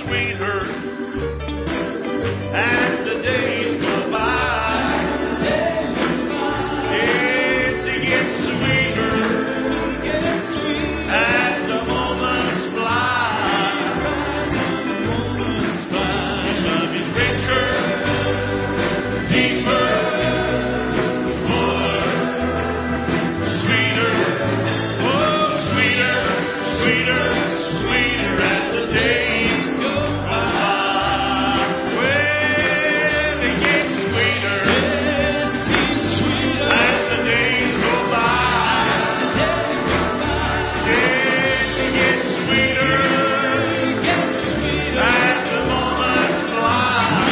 sweeter as the days go by. Yes, it gets sweeter as the moments fly. His love is richer, deeper, more, sweeter, oh, sweeter, sweeter, sweeter as the days go by. Well, it gets sweeter as the days go by. Yes, it gets sweeter as the moments fly.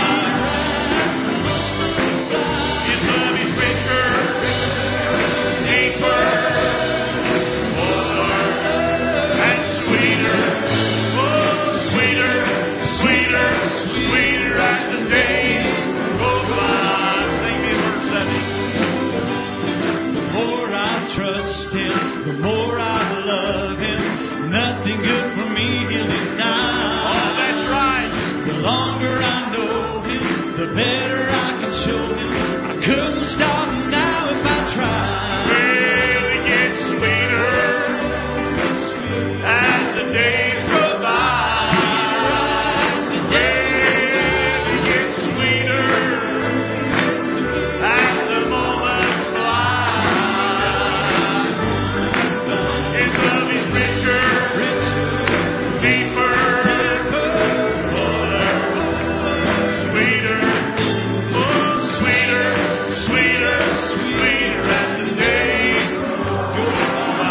His love is richer, deeper, more, and sweeter. Oh, sweeter, sweeter, sweeter as the days go by. Sing me verse 7. The more I trust Him, the more I love Him. Nothing good for me He'll deny. Oh, that's right. The longer I know Him, the better I can show Him. I couldn't stop now if I tried. Well, it gets sweeter as the days go by. As the days Well, it gets sweeter as the moments fly. His love is richer, deeper, fuller, sweeter, oh, sweeter, sweeter, sweeter as the days go by.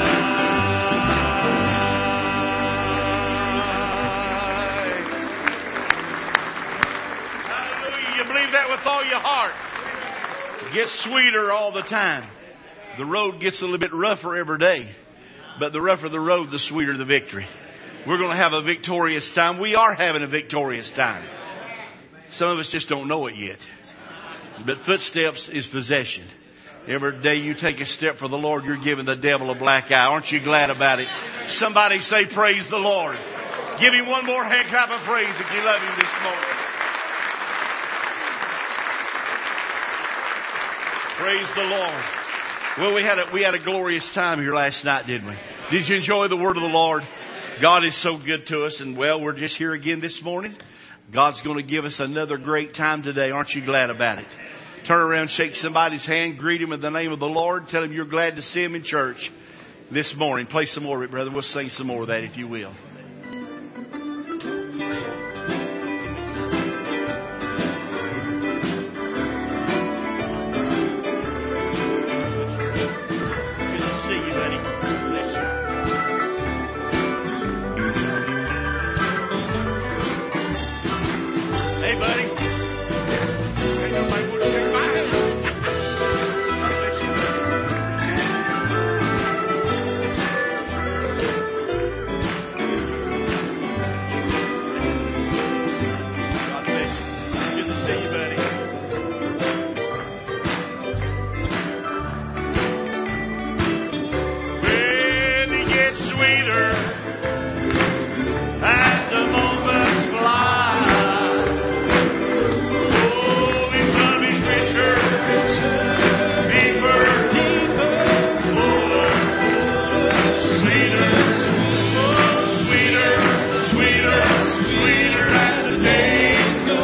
Hallelujah. You believe that with all your heart. It gets sweeter all the time. The road gets a little bit rougher every day. But the rougher the road, the sweeter the victory. We're going to have a victorious time. We are having a victorious time. Some of us just don't know it yet. But footsteps is possession. Every day you take a step for the Lord, you're giving the devil a black eye. Aren't you glad about it? Somebody say, praise the Lord. Give Him one more hand clap of praise if you love Him this morning. Praise the Lord. Well, we had a glorious time here last night, didn't we? Did you enjoy the word of the Lord? God is so good to us, and well, we're just here again this morning. God's going to give us another great time today. Aren't you glad about it? Turn around, shake somebody's hand, greet him in the name of the Lord. Tell him you're glad to see him in church this morning. Play some more of it, brother. We'll sing some more of that if you will. Good to see you, buddy. Bless you. Hey, buddy. Ain't nobody put up there by him. God bless you. God bless you. Good to see you, buddy. Well, it gets sweeter as the moments fly. Oh, His love is richer, deeper, fuller, sweeter, oh, sweeter, sweeter, sweeter as the days go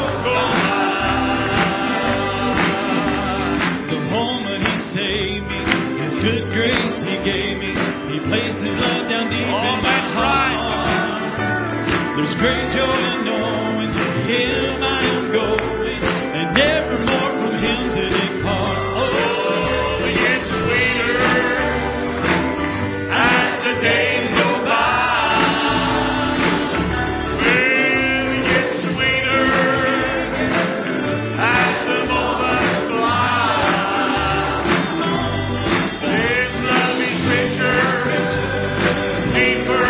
by. The moment He saved me, His good grace He gave me, He placed His love down deep Oh, in my that's right. heart. There's great joy in knowing to Him I am going, and never more from Him to depart. Oh, it gets sweeter as the days go by. Well, it gets sweeter as the moments fly. His love is richer, deeper,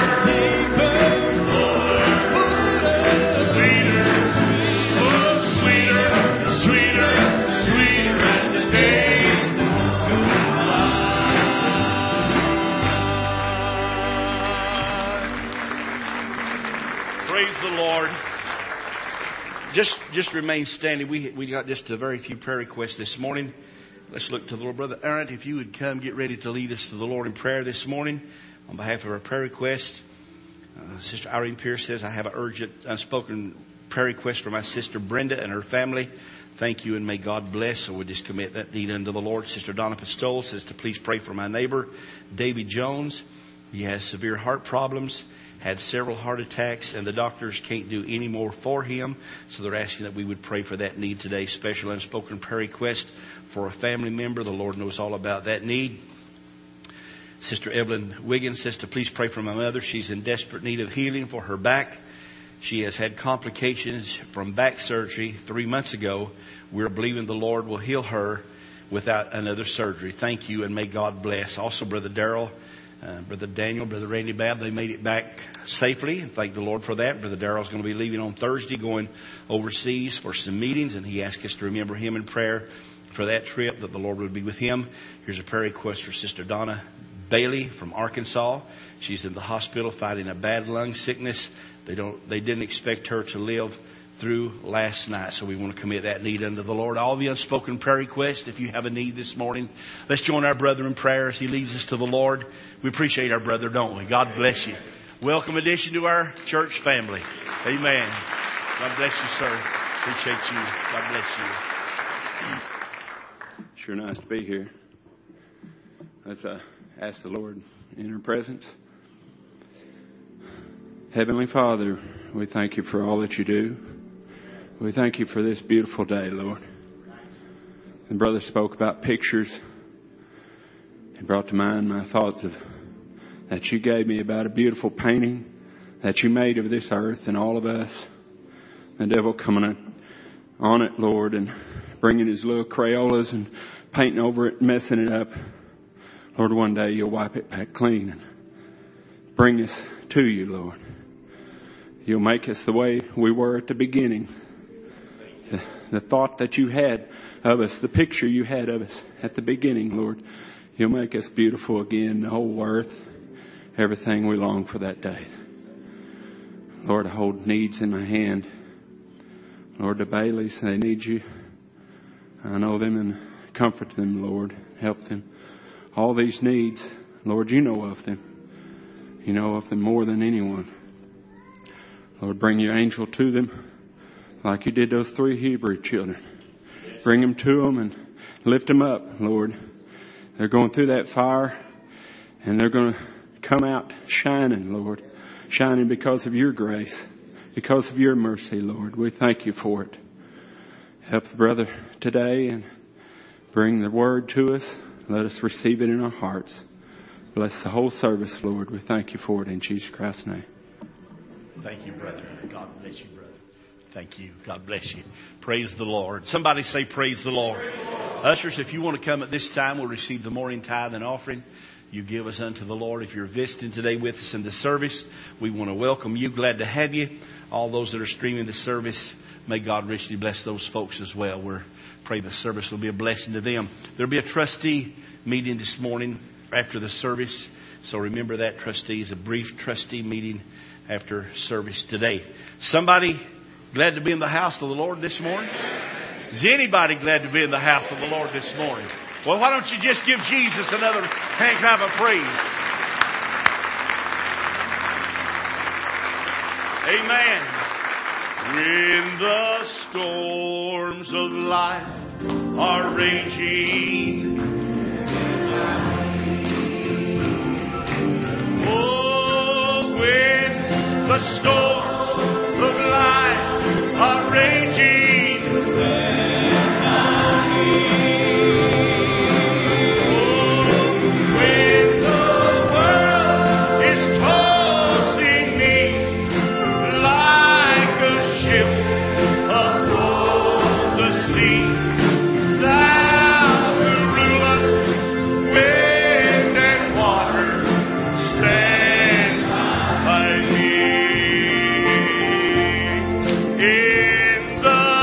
fuller, sweeter, oh, sweeter, sweeter Praise the Lord. Just remain standing. We got just a very few prayer requests this morning. Let's look to the Lord. Brother Aaron, if you would come get ready to lead us to the Lord in prayer this morning on behalf of our prayer request. Sister Irene Pierce says, I have an urgent unspoken prayer request for my sister Brenda and her family. Thank you and may God bless. So we'll just commit that need unto the Lord. Sister Donna Pistole says to please pray for my neighbor, Davy Jones. He has severe heart problems, had several heart attacks, and the doctors can't do any more for him. So they're asking that we would pray for that need today. Special unspoken prayer request for a family member. The Lord knows all about that need. Sister Evelyn Wiggins says to please pray for my mother. She's in desperate need of healing for her back. She has had complications from back surgery 3 months ago. We're believing the Lord will heal her without another surgery. Thank you and may God bless. Also, Brother Darrell, Brother Daniel, Brother Randy Babb, they made it back safely. Thank the Lord for that. Brother Darrell's going to be leaving on Thursday, going overseas for some meetings, and he asked us to remember him in prayer for that trip, that the Lord would be with him. Here's a prayer request for Sister Donna Bailey from Arkansas. She's in the hospital fighting a bad lung sickness. They didn't expect her to live through last night. So we want to commit that need unto the Lord. All the unspoken prayer requests, if you have a need this morning, let's join our brother in prayer as he leads us to the Lord. We appreciate our brother, don't we? God bless you. Welcome addition to our church family. Amen. God bless you, sir. Appreciate you. God bless you. Sure nice to be here. Let's ask the Lord in her presence. Heavenly Father, we thank you for all that you do. We thank you for this beautiful day, Lord. The brother spoke about pictures. He brought to mind my thoughts of that you gave me about a beautiful painting that you made of this earth and all of us. The devil coming on it, Lord, and bringing his little Crayolas and painting over it, messing it up. Lord, one day you'll wipe it back clean and bring us to you, Lord. You'll make us the way we were at the beginning. The thought that you had of us, the picture you had of us at the beginning, Lord. You'll make us beautiful again, the whole earth, everything we long for that day. Lord, I hold needs in my hand. Lord, the Baileys, they need you. I know them and comfort them, Lord. Help them. All these needs, Lord, you know of them. You know of them more than anyone. Lord, bring your angel to them like you did those 3 Hebrew children. Bring them to them and lift them up, Lord. They're going through that fire and they're going to come out shining, Lord. Shining because of your grace, because of your mercy, Lord. We thank you for it. Help the brother today and bring the word to us. Let us receive it in our hearts. Bless the whole service, Lord. We thank you for it in Jesus Christ's name. Thank you, brother. God bless you, brother. Thank you. God bless you. Praise the Lord. Somebody say praise the Lord. Praise the Lord. Ushers, if you want to come at this time, we'll receive the morning tithe and offering you give us unto the Lord. If you're visiting today with us in the service, we want to welcome you. Glad to have you. All those that are streaming the service, may God richly bless those folks as well. We're praying the service will be a blessing to them. There'll be a trustee meeting this morning after the service. So remember that, trustees, a brief trustee meeting after service today. Somebody glad to be in the house of the Lord this morning? Is anybody glad to be in the house of the Lord this morning? Well, why don't you just give Jesus another hand clap of praise? Amen. When the storms of life are raging, oh, when the storms of life are raging, stand by me. In the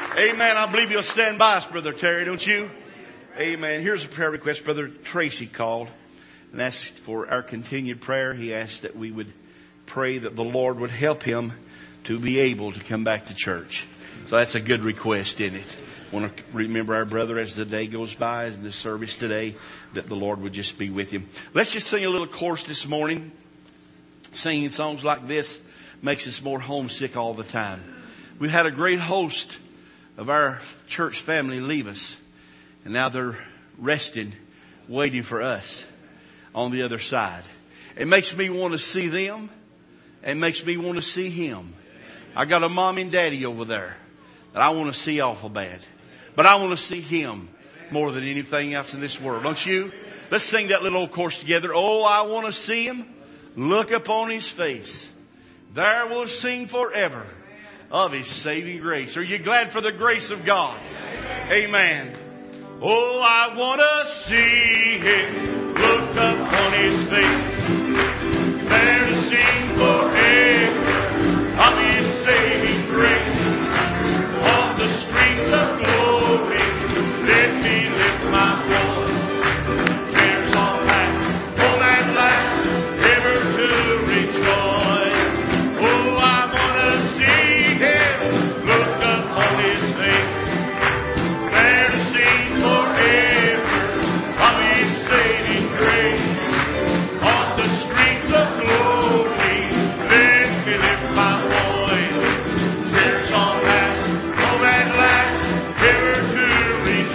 Amen. I believe you'll stand by us, Brother Terry, don't you? Amen. Here's a prayer request. Brother Tracy called and asked for our continued prayer. He asked that we would pray that the Lord would help him to be able to come back to church. So that's a good request, isn't it? I want to remember our brother as the day goes by, as the service today, that the Lord would just be with him. Let's just sing a little chorus this morning. Singing songs like this makes us more homesick all the time. We've had a great host of our church family leave us. And now they're resting, waiting for us on the other side. It makes me want to see them. It makes me want to see him. I got a mom and daddy over there that I want to see awful bad. But I want to see him more than anything else in this world. Don't you? Let's sing that little old chorus together. Oh, I want to see him. Look upon his face. There we'll sing forever of his saving grace. Are you glad for the grace of God? Amen. Oh, I want to see him. Look upon his face. There to sing forever of his saving grace. Of the streets of glory, let me lift my voice. Cares all past, all at last, ever to rejoice. Oh, I want to see him. Look upon his face. There to sing forever of his saving grace. On the streets of glory, let me lift my voice. Cares all past, all at last, ever to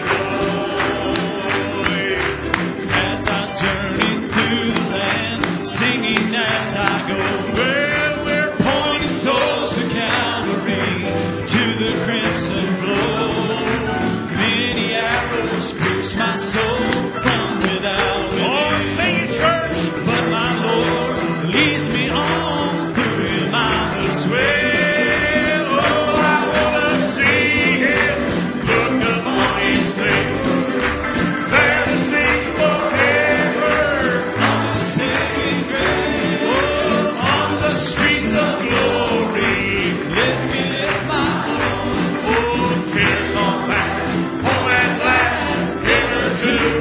rejoice. As I journey through the land, singing as I go. Well, we're pointing souls to Calvary, to the crimson flow. Many arrows pierce my soul from without within. Oh, sing it, church. But my Lord leads me on through his marvelous way. Oh, I want to see him. Look upon his face. There to sing forever. On the saving grace. Oh, on the streets of glory. Let me lift my voice. Oh, cares all past, home at last, ever to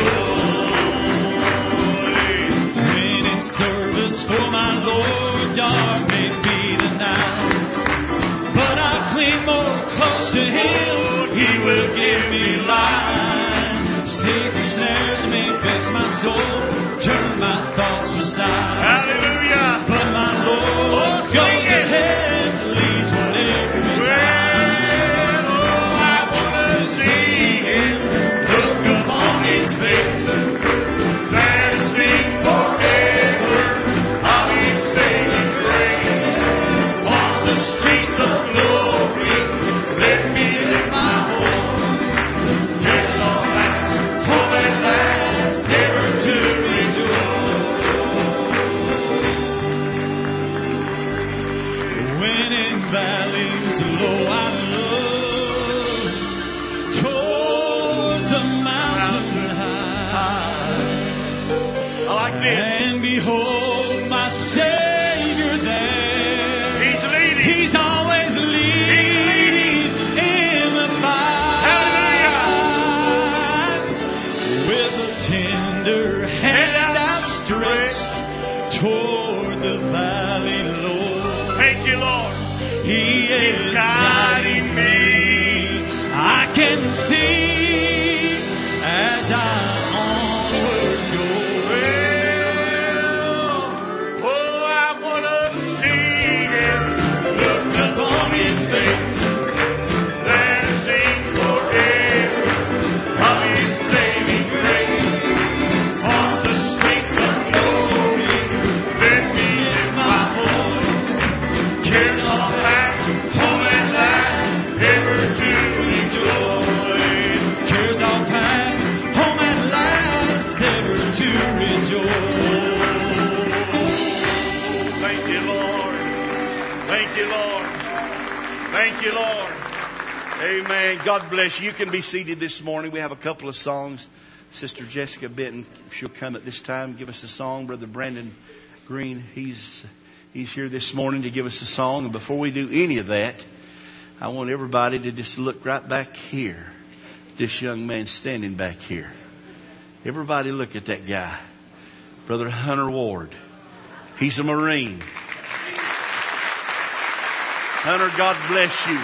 rejoice. When in service for my Lord, dark may be the night, but I cling more close to him, he will give me light. Satan snares may vex my soul, turn my thoughts aside. Hallelujah. But my Lord Oh, goes sing it. ahead, leads whatever is right. Well, oh, I want to see him. Look upon his face. There to sing forever of his saving grace. On the streets of glory, let me lift my voice. Cares all past, home at last, ever to rejoice. When in valleys low I look toward the mountain high, I like this. and behold my Savior there. He's leading. He's always leading in the fight. With a tender hand outstretched toward the valley low. Thank you, Lord. He is guiding me. I can see as I onward go. Well, oh, I want to see him. Look upon his face. There to sing forever of his saving grace. On the streets of glory, let me lift my voice. Cares all past, home at last, ever to rejoice. Cares all past, home at last, ever to rejoice. Thank you, Lord. Thank you, Lord. Thank you, Lord. Amen. God bless you. You can be seated this morning. We have a couple of songs. Sister Jessica Benton, she'll come at this time, give us a song. Brother Brandon Green, he's here this morning to give us a song. And before we do any of that, I want everybody to just look right back here. This young man standing back here. Everybody look at that guy. Brother Hunter Ward. He's a Marine. Hunter, God bless you.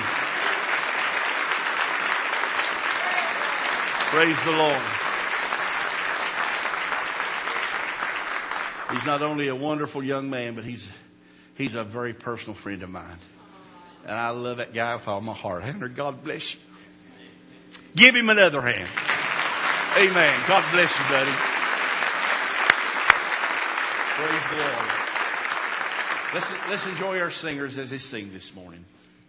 Praise the Lord. He's not only a wonderful young man, but he's a very personal friend of mine. And I love that guy with all my heart. Hunter, God bless you. Give him another hand. Amen. God bless you, buddy. Praise the Lord. Let's enjoy our singers as they sing this morning.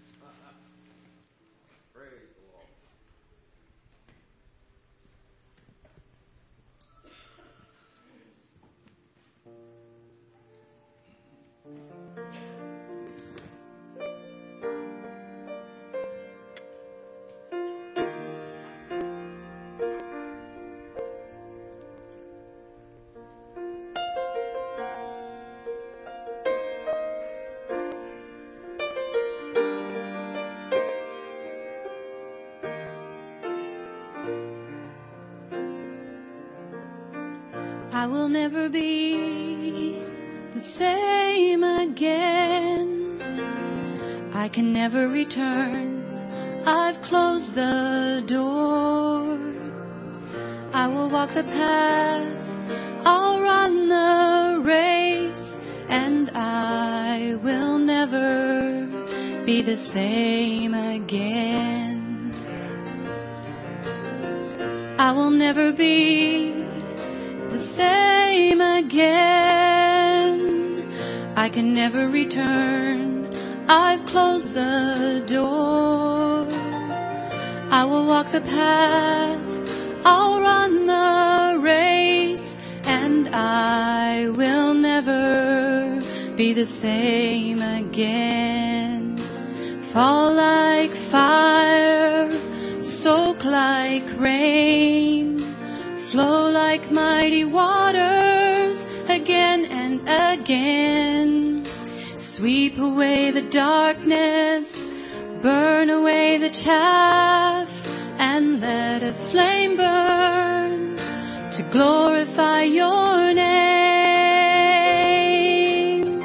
I will never be the same again. I can never return. I've closed the door. I will walk the path. I'll run the race. And I will never be the same again. I will never be the same again. I can never return. I've closed the door. I will walk the path. I'll run the race. And I will never be the same again. Fall like fire, soak like rain, flow like mighty waters again and again. Sweep away the darkness, burn away the chaff, and let a flame burn to glorify your name.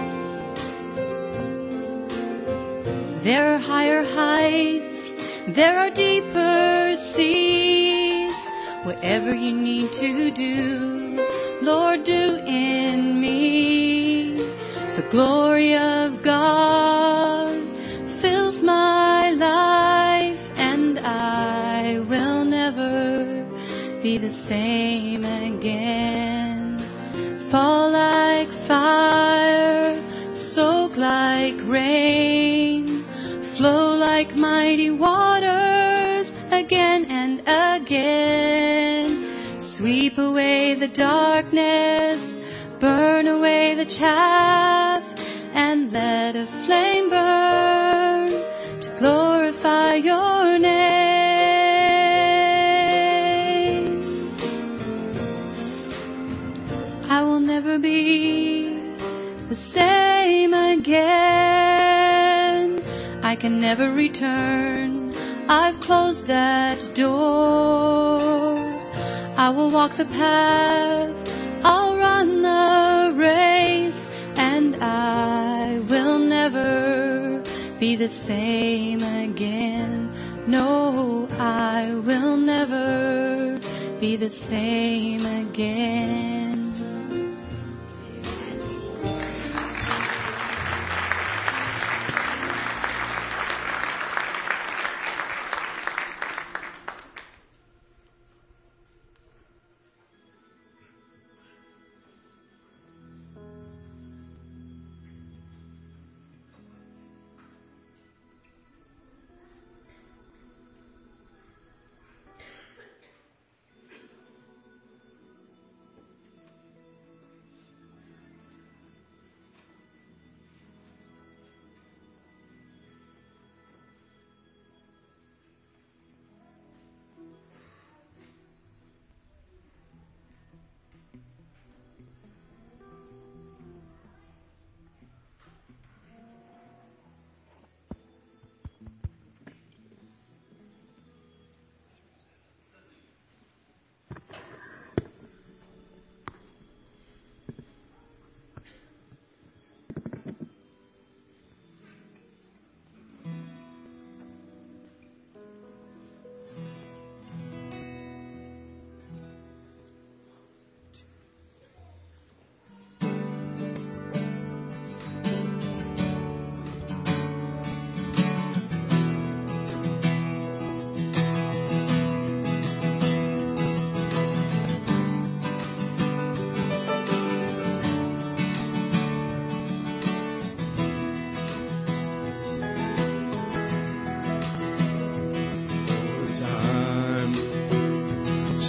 There are higher heights, there are deeper seas. Whatever you need to do, Lord, do in me. The glory of God fills my life, and I will never be the same again. Fall like fire, soak like rain, flow like mighty waters again and again. Sweep away the darkness, burn away the chaff, and let a flame burn to glorify your name. I will never be the same again. I can never return. I've closed that door. I will walk the path. I'll run the race. And I will never be the same again. No, I will never be the same again.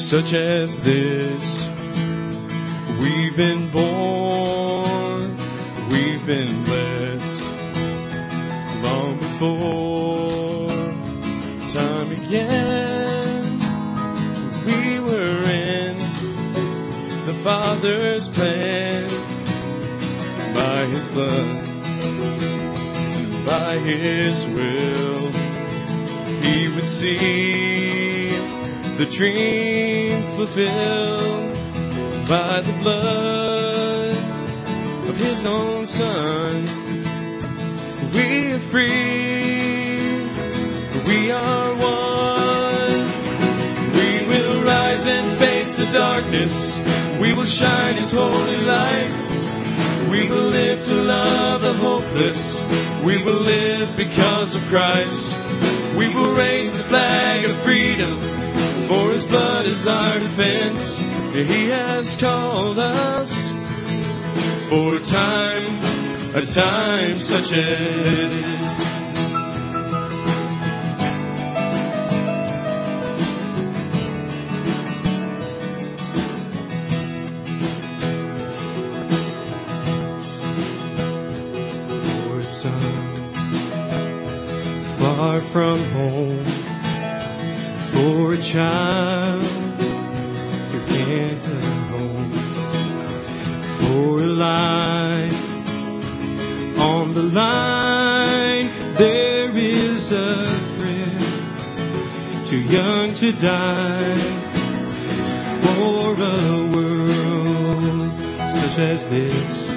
such as this. We've been born, we've been blessed long before time began. We were in the Father's plan by His blood, by His will. He would see the dream fulfilled by the blood of His own Son. We are free, we are one. We will rise and face the darkness. We will shine His holy light. We will live to love the hopeless. We will live because of Christ. We will raise the flag of freedom, for His blood is our defense. He has called us for a time such as this. For a son far from home, for a child who can't come home, for a life on the line. There is a friend too young to die, for a world such as this.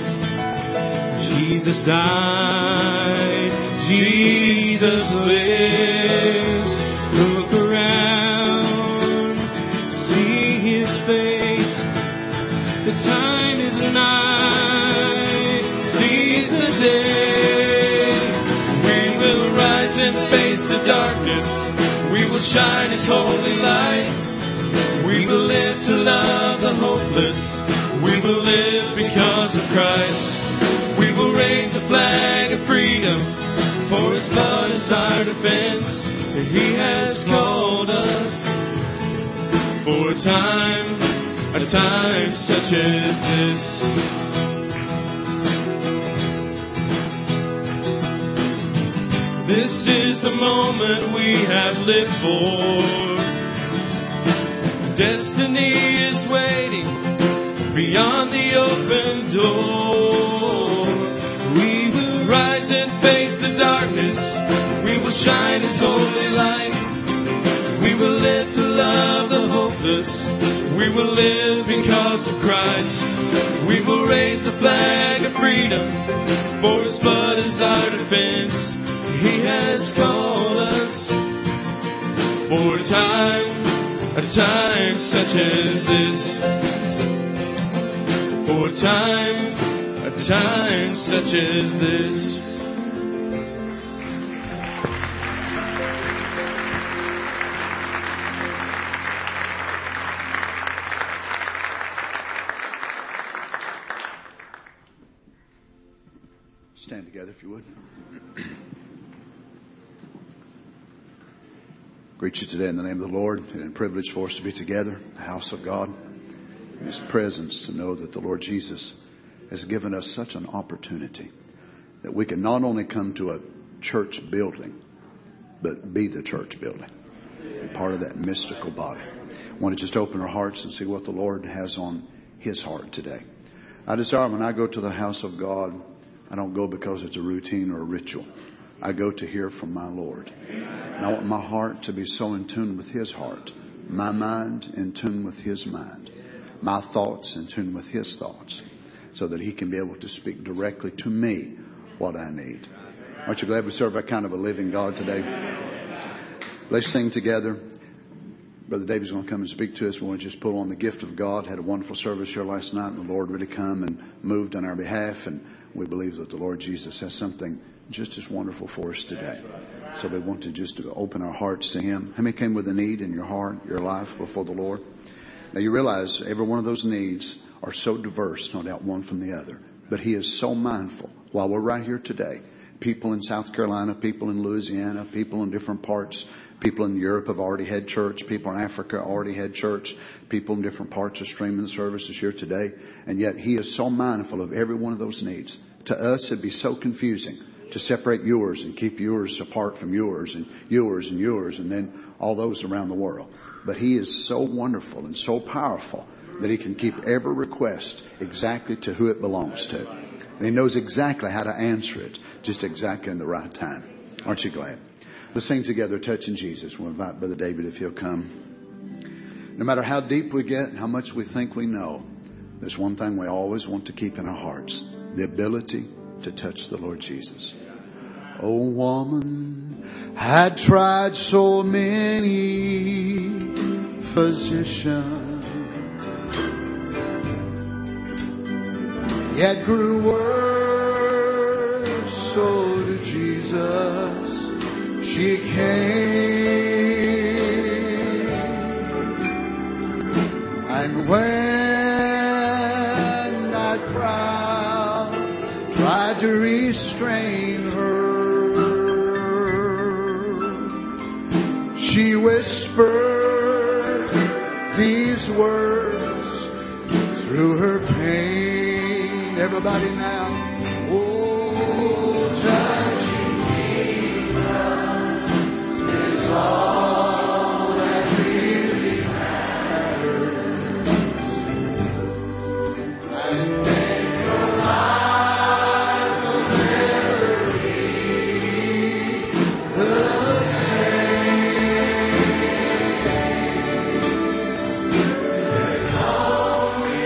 Jesus died, Jesus lives. Look around, see His face. The time is nigh, seize the day. We will rise and face the darkness. We will shine His holy light. We will live to love the hopeless. We will live because of Christ. We will raise the flag of freedom, for His blood is our defense. He has called us for a time such as this. This is the moment we have lived for. Destiny is waiting beyond the open door. We will rise and face the darkness. We will shine His holy light. We will live to love the hopeless. We will live because of Christ. We will raise the flag of freedom, for His blood is our defense. He has called us for a time such as this. For a time such as this. Stand together if you would. Greet you today in the name of the Lord. It's a privilege for us to be together in the house of God. In His presence, to know that the Lord Jesus has given us such an opportunity that we can not only come to a church building, but be the church building. Be part of that mystical body. I want to just open our hearts and see what the Lord has on His heart today. I desire when I go to the house of God, I don't go because it's a routine or a ritual. I go to hear from my Lord. And I want my heart to be so in tune with His heart, my mind in tune with His mind, my thoughts in tune with His thoughts, so that He can be able to speak directly to me what I need. Aren't you glad we serve that kind of a living God today? Let's sing together. Brother David's going to come and speak to us. We want to just pull on the gift of God. Had a wonderful service here last night, and the Lord really come and moved on our behalf. And we believe that the Lord Jesus has something just as wonderful for us today. So we want to just open our hearts to Him. How many came with a need in your heart, your life before the Lord? Now you realize every one of those needs are so diverse, no doubt one from the other. But He is so mindful, while we're right here today, people in South Carolina, people in Louisiana, people in different parts. People in Europe have already had church. People in Africa already had church. People in different parts are streaming the services here today. And yet He is so mindful of every one of those needs. To us, it'd be so confusing to separate yours and keep yours apart from yours and yours and yours and then all those around the world. But He is so wonderful and so powerful that He can keep every request exactly to who it belongs to. And He knows exactly how to answer it, just exactly in the right time. Aren't you glad? Let's sing together, Touching Jesus. We'll invite Brother David if he'll come. No matter how deep we get and how much we think we know, there's one thing we always want to keep in our hearts: the ability to touch the Lord Jesus. Oh, woman had tried so many physicians, yet grew worse. So to Jesus she came, and when that crowd tried to restrain her, she whispered these words through her pain. Everybody now, oh, touching Jesus is all that really matters, and then your life will never be the same. There's only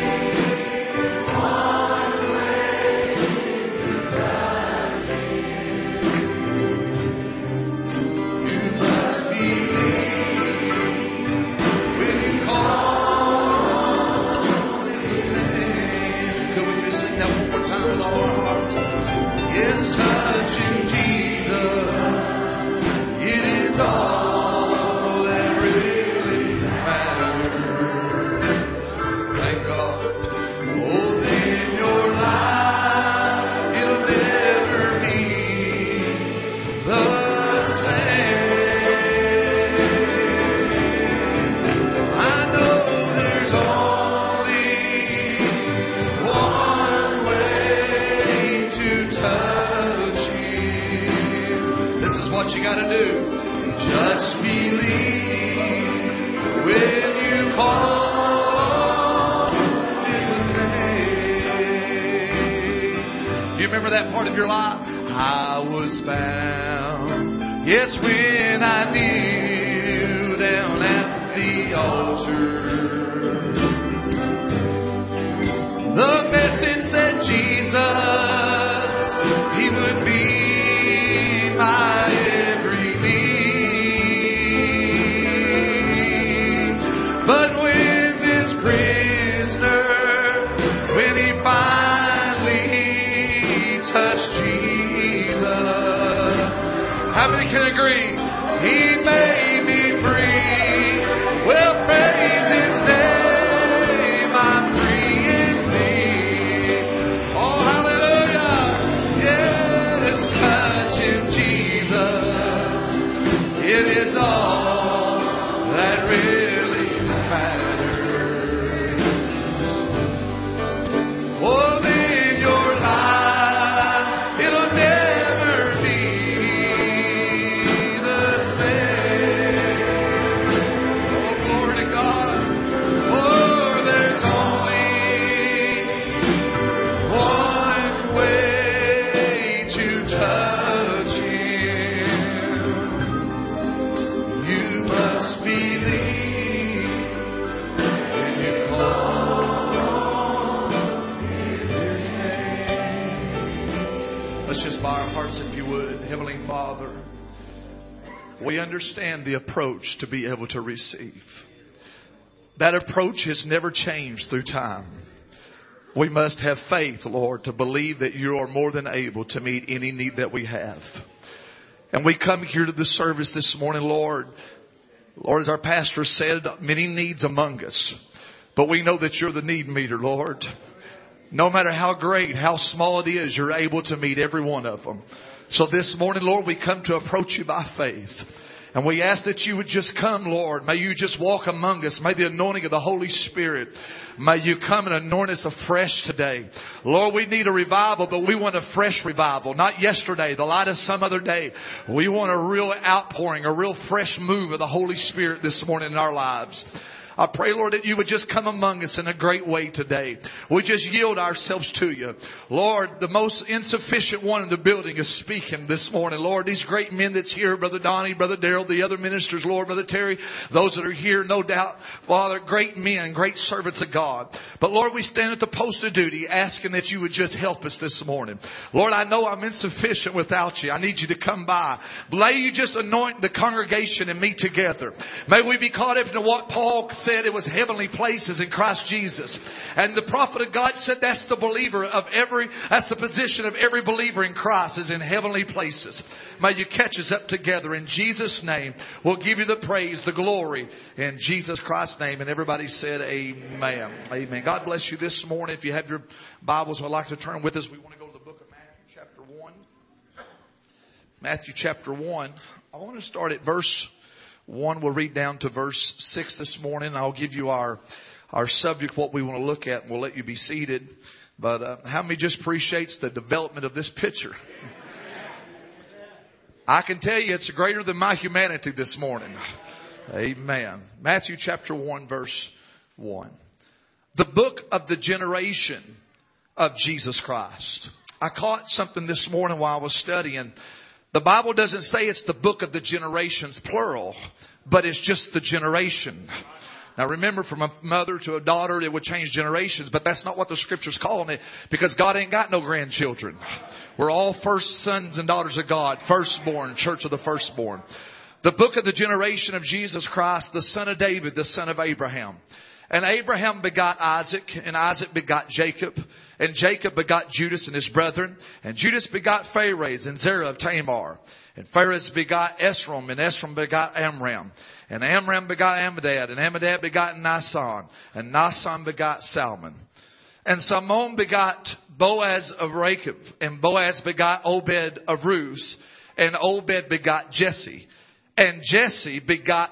one way to touch Him. You must believe when you call His name. Could we just sing that one more time with all our hearts? Yes, touching Jesus, it is all that really matters. Thank God. Oh, then your life, it'll never be the same. I know there's only one way to touch Him. This is what you gotta do. Just believe when you call His name. You remember that part of your life? I was bound. Yes, when I kneeled down at the altar, the message said Jesus, He would be my every need. But when this prisoner, when he finally touched Jesus, how many can agree? He made me free. Well, praise His name. I'm free indeed. Oh, hallelujah. Yes, touching Jesus, it is all that really matters. Oh, then your life, it'll never be the same. Oh, glory to God. Oh, there's only one way to touch Him. You must believe when you call His name. Let's just bow our hearts if you would. Heavenly Father, we understand the approach to be able to receive. That approach has never changed through time. We must have faith, Lord, to believe that you are more than able to meet any need that we have. And we come here to the service this morning, Lord. Lord, as our pastor said, many needs among us. But we know that you're the need meter, Lord. No matter how great, how small it is, you're able to meet every one of them. So this morning, Lord, we come to approach you by faith. And we ask that you would just come, Lord. May you just walk among us. May the anointing of the Holy Spirit, may you come and anoint us afresh today. Lord, we need a revival, but we want a fresh revival. Not yesterday, the light of some other day. We want a real outpouring, a real fresh move of the Holy Spirit this morning in our lives. I pray, Lord, that you would just come among us in a great way today. We just yield ourselves to you. Lord, the most insufficient one in the building is speaking this morning. Lord, these great men that's here, Brother Donnie, Brother Darrell, the other ministers, Lord, Brother Terry, those that are here, no doubt, Father, great men, great servants of God. But Lord, we stand at the post of duty asking that you would just help us this morning. Lord, I know I'm insufficient without you. I need you to come by. May you just anoint the congregation and me together. May we be caught up into what Paul said it was heavenly places in Christ Jesus. And the prophet of God said that's the that's the position of every believer in Christ is in heavenly places. May you catch us up together in Jesus' name. We'll give you the praise, the glory in Jesus Christ's name. And everybody said amen. Amen. God bless you this morning. If you have your Bibles and would like to turn with us, we want to go to the book of Matthew chapter 1. Matthew chapter 1. I want to start at verse 1. We'll read down to verse 6 this morning. I'll give you our subject, what we want to look at, and we'll let you be seated. But how many just appreciates the development of this picture? I can tell you it's greater than my humanity this morning. Amen. Matthew chapter 1 verse 1. The book of the generation of Jesus Christ. I caught something this morning while I was studying. The Bible doesn't say it's the book of the generations, plural, but it's just the generation. Now remember, from a mother to a daughter, it would change generations, but that's not what the scripture's calling it, because God ain't got no grandchildren. We're all first sons and daughters of God, firstborn, church of the firstborn. The book of the generation of Jesus Christ, the son of David, the son of Abraham. And Abraham begot Isaac, and Isaac begot Jacob, and Jacob begot Judas and his brethren, and Judas begot Phares and Zerah of Tamar, and Phares begot Esrom, and Esrom begot Amram, and Amram begot Amminadab, and Amminadab begot Naasson, and Naasson begot Salmon. And Salmon begot Boaz of Rachab, and Boaz begot Obed of Ruth, and Obed begot Jesse, and Jesse begot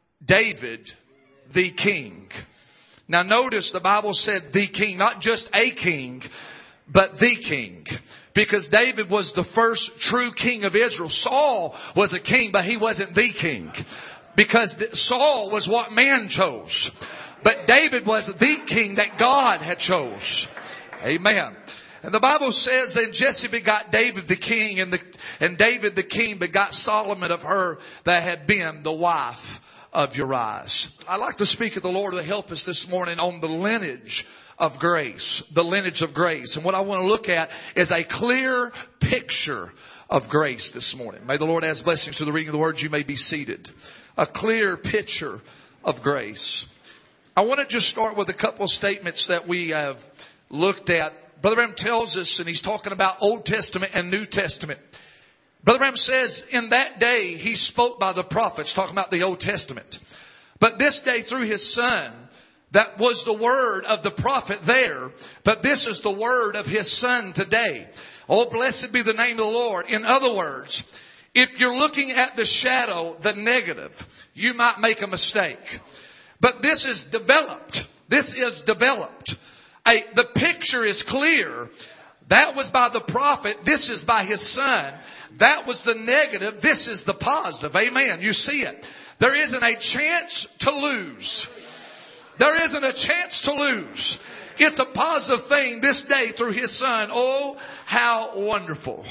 David the king. Now notice the Bible said the king, not just a king, but the king. Because David was the first true king of Israel. Saul was a king, but he wasn't the king. Because Saul was what man chose. But David was the king that God had chose. Amen. And the Bible says that Jesse begot David the king, and David the king begot Solomon of her that had been the wife of Uriah. I'd like to speak of the Lord to help us this morning on the lineage of grace. The lineage of grace. And what I want to look at is a clear picture of grace this morning. May the Lord add blessings to the reading of the word. You may be seated. A clear picture of grace. I want to just start with a couple of statements that we have looked at. Brother Branham tells us, and he's talking about Old Testament and New Testament. Brother Branham says in that day he spoke by the prophets, talking about the Old Testament. But this day through his son, that was the word of the prophet there. But this is the word of his son today. Oh, blessed be the name of the Lord. In other words, if you're looking at the shadow, the negative, you might make a mistake. But this is developed. This is developed. The picture is clear. That was by the prophet. This is by his son. That was the negative. This is the positive. Amen. You see it. There isn't a chance to lose. There isn't a chance to lose. It's a positive thing this day through his son. Oh, how wonderful.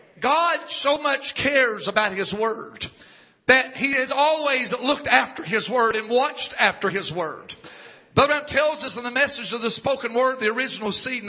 God so much cares about his word that he has always looked after his word and watched after his word. Brother Branham tells us in the Message of the Spoken Word, the original seed,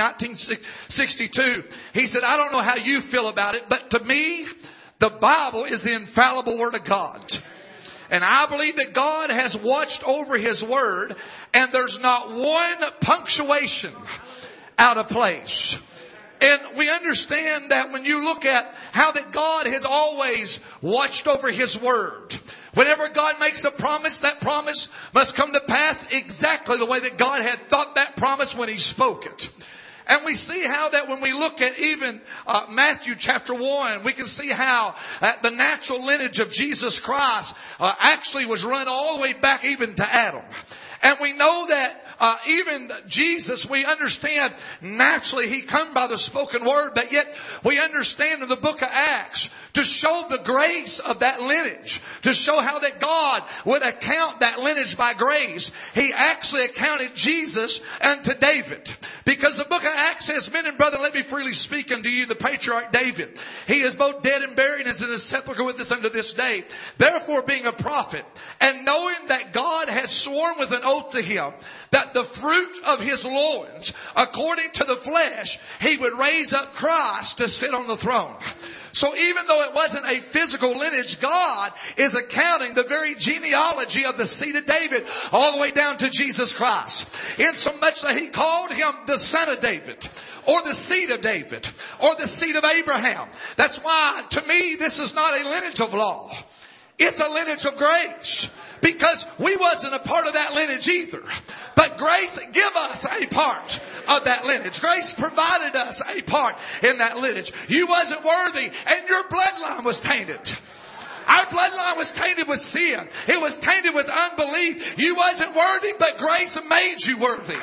1962, he said, I don't know how you feel about it, but to me, the Bible is the infallible Word of God. And I believe that God has watched over his word, and there's not one punctuation out of place. And we understand that when you look at how that God has always watched over his word. Whenever God makes a promise, that promise must come to pass exactly the way that God had thought that promise when he spoke it. And we see how that when we look at even Matthew chapter 1, we can see how the natural lineage of Jesus Christ actually was run all the way back even to Adam. And we know that even Jesus, we understand naturally he come by the spoken word, but yet we understand in the book of Acts to show the grace of that lineage, to show how that God would account that lineage by grace. He actually accounted Jesus unto David. Because the book of Acts says, men and brethren, let me freely speak unto you, the patriarch David. He is both dead and buried and is in his sepulchre with us unto this day. Therefore being a prophet, and knowing that God has sworn with an oath to him, that the fruit of his loins, according to the flesh, he would raise up Christ to sit on the throne. So even though it wasn't a physical lineage, God is accounting the very genealogy of the seed of David all the way down to Jesus Christ. Insomuch that he called him the son of David, or the seed of David, or the seed of Abraham. That's why, to me, this is not a lineage of law. It's a lineage of grace. Because we wasn't a part of that lineage either. But grace give us a part of that lineage. Grace provided us a part in that lineage. You wasn't worthy and your bloodline was tainted. Our bloodline was tainted with sin. It was tainted with unbelief. You wasn't worthy, but grace made you worthy.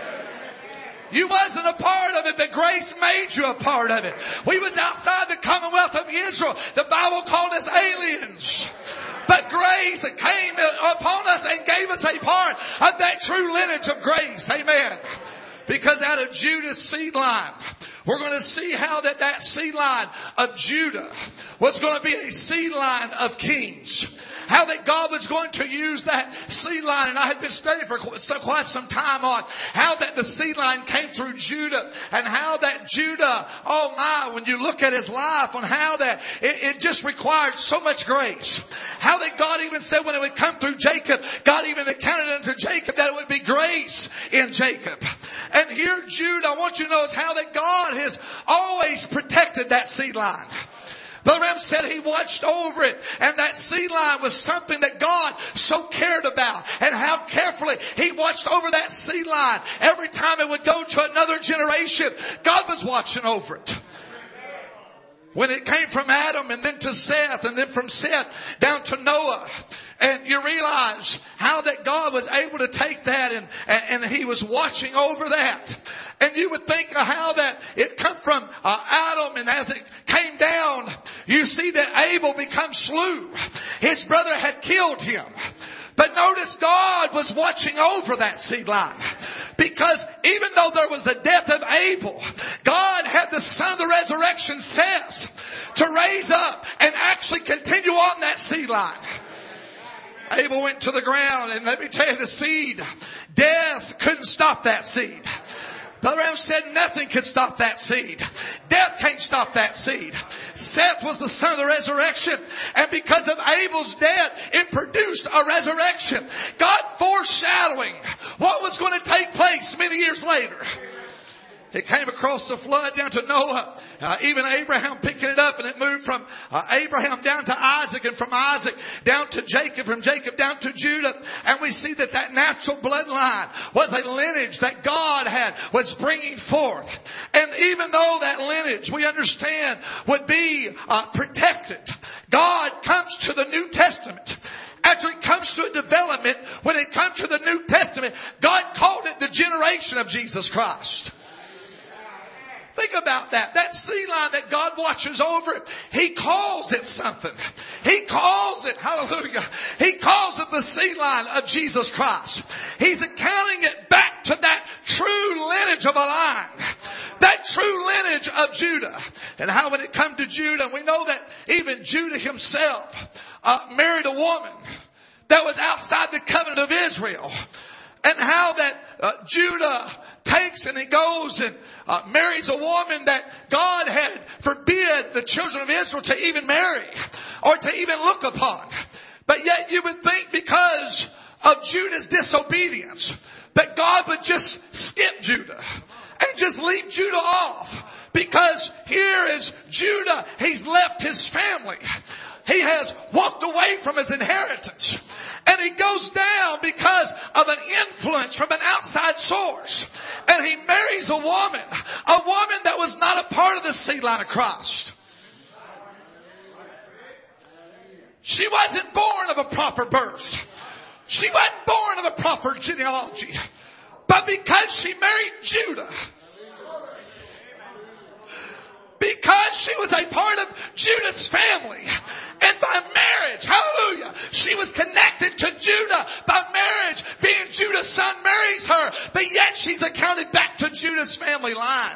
You wasn't a part of it, but grace made you a part of it. We was outside the commonwealth of Israel. The Bible called us aliens. But grace came upon us and gave us a part of that true lineage of grace. Amen. Because out of Judah's seed line, we're going to see how that seed line of Judah was going to be a seed line of kings. How that God was going to use that seed line. And I had been studying for quite some time on how that the seed line came through Judah. And how that Judah, oh my, when you look at his life, on how that it just required so much grace. How that God even said when it would come through Jacob, God even accounted unto Jacob that it would be grace in Jacob. And here Judah, I want you to know is how that God has always protected that seed line. Brother Branham said he watched over it, and that seed line was something that God so cared about, and how carefully he watched over that seed line. Every time it would go to another generation, God was watching over it. When it came from Adam and then to Seth, and then from Seth down to Noah. And you realize how that God was able to take that and he was watching over that. And you would think of how that it come from Adam, and as it came down, you see that Abel becomes slew. His brother had killed him. But notice God was watching over that seed line. Because even though there was the death of Abel, God had the son of the resurrection, Seth, to raise up and actually continue on that seed line. Abel went to the ground, and let me tell you, the seed, death couldn't stop that seed. Brother Branham said nothing could stop that seed. Death can't stop that seed. Seth was the son of the resurrection. And because of Abel's death, it produced a resurrection. God foreshadowing what was going to take place many years later. It came across the flood down to Noah. Even Abraham picking it up, and it moved from Abraham down to Isaac, and from Isaac down to Jacob, from Jacob down to Judah. And we see that natural bloodline was a lineage that God was bringing forth. And even though that lineage, we understand, would be protected, God comes to the New Testament. After it comes to a development, when it comes to the New Testament, God called it the generation of Jesus Christ. Think about that. That seed line that God watches over it, He calls it something. He calls it, hallelujah, He calls it the seed line of Jesus Christ. He's accounting it back to that true lineage of a line. That true lineage of Judah. And how when it come to Judah, we know that even Judah himself married a woman that was outside the covenant of Israel. And how that Judah takes and he goes and marries a woman that God had forbid the children of Israel to even marry or to even look upon. But yet you would think because of Judah's disobedience that God would just skip Judah and just leave Judah off. Because here is Judah. He's left his family. He has walked away from his inheritance. And he goes down because of an influence from an outside source. And he marries a woman that was not a part of the seed line of Christ. She wasn't born of a proper birth. She wasn't born of a proper genealogy. But because she married Judah, because she was a part of Judah's family, and by marriage, hallelujah, she was connected to Judah by marriage, being Judah's son marries her, but yet she's accounted back to Judah's family line.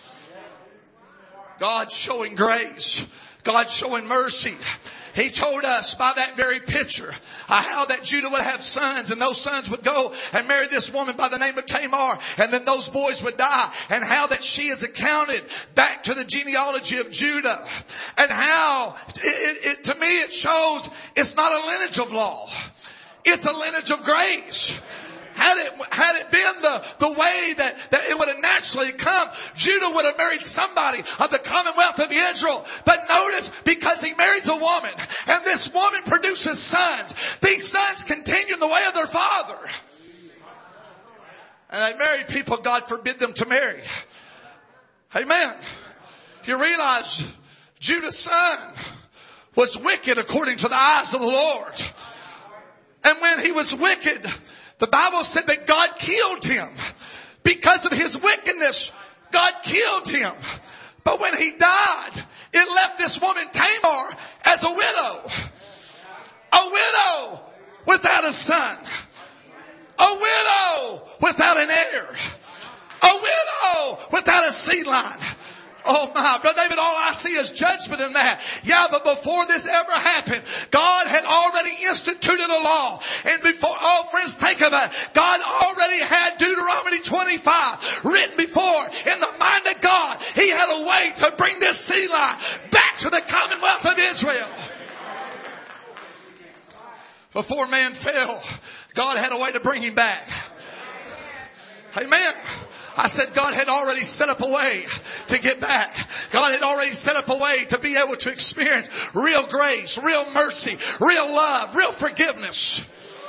God showing grace. God showing mercy. He told us by that very picture how that Judah would have sons, and those sons would go and marry this woman by the name of Tamar, and then those boys would die, and how that she is accounted back to the genealogy of Judah, and how to me it shows it's not a lineage of law, it's a lineage of grace. Had it been the way that it would have naturally come, Judah would have married somebody of the commonwealth of Israel. But notice, because he marries a woman, and this woman produces sons, these sons continue in the way of their father. And they married people God forbid them to marry. Amen. You realize Judah's son was wicked according to the eyes of the Lord. And when he was wicked, the Bible said that God killed him. Because of his wickedness, God killed him. But when he died, it left this woman Tamar as a widow. A widow without a son. A widow without an heir. A widow without a seed line. Oh my, Brother David, all I see is judgment in that. Yeah, but before this ever happened, God had already instituted a law. And before, oh friends, think of it. God already had Deuteronomy 25 written before. In the mind of God, He had a way to bring this seed line back to the commonwealth of Israel. Before man fell, God had a way to bring him back. Amen. I said God had already set up a way to get back. God had already set up a way to be able to experience real grace, real mercy, real love, real forgiveness.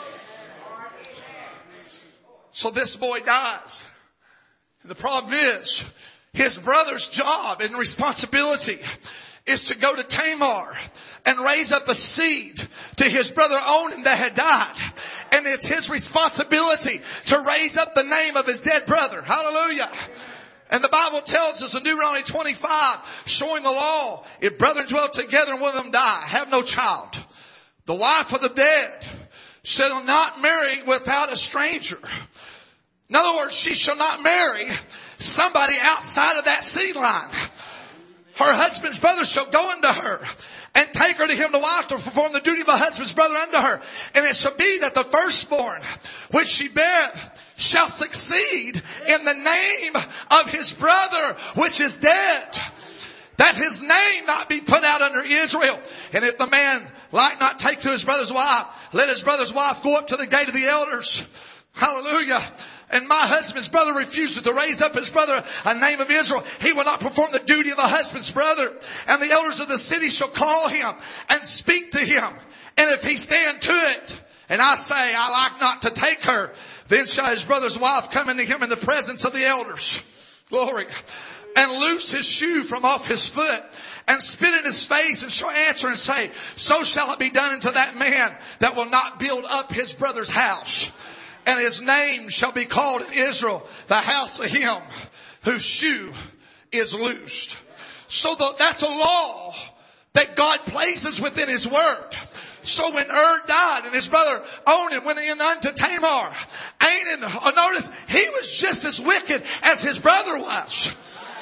So this boy dies. And the problem is, his brother's job and responsibility is to go to Tamar and raise up a seed to his brother Onan that had died. And it's his responsibility to raise up the name of his dead brother. Hallelujah. And the Bible tells us in Deuteronomy 25, showing the law, if brethren dwell together and one of them die, have no child, the wife of the dead shall not marry without a stranger. In other words, she shall not marry somebody outside of that seed line. Her husband's brother shall go unto her and take her to him to wife to perform the duty of a husband's brother unto her. And it shall be that the firstborn which she beareth shall succeed in the name of his brother which is dead, that his name not be put out under Israel. And if the man like not take to his brother's wife, let his brother's wife go up to the gate of the elders. Hallelujah. And my husband's brother refuses to raise up his brother a name of Israel, he will not perform the duty of a husband's brother. And the elders of the city shall call him and speak to him. And if he stand to it, and I say, I like not to take her, then shall his brother's wife come into him in the presence of the elders. Glory. And loose his shoe from off his foot, and spit in his face, and shall answer and say, so shall it be done unto that man that will not build up his brother's house. And his name shall be called in Israel, the house of him whose shoe is loosed. So that's a law that God places within His Word. So when died and his brother Onan went in unto Tamar, notice, he was just as wicked as his brother was.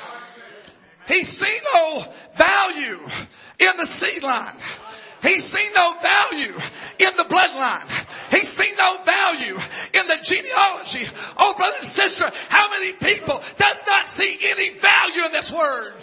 He seen no value in the seed line. He's seen no value in the bloodline. He's seen no value in the genealogy. Oh, brother and sister, how many people does not see any value in this word?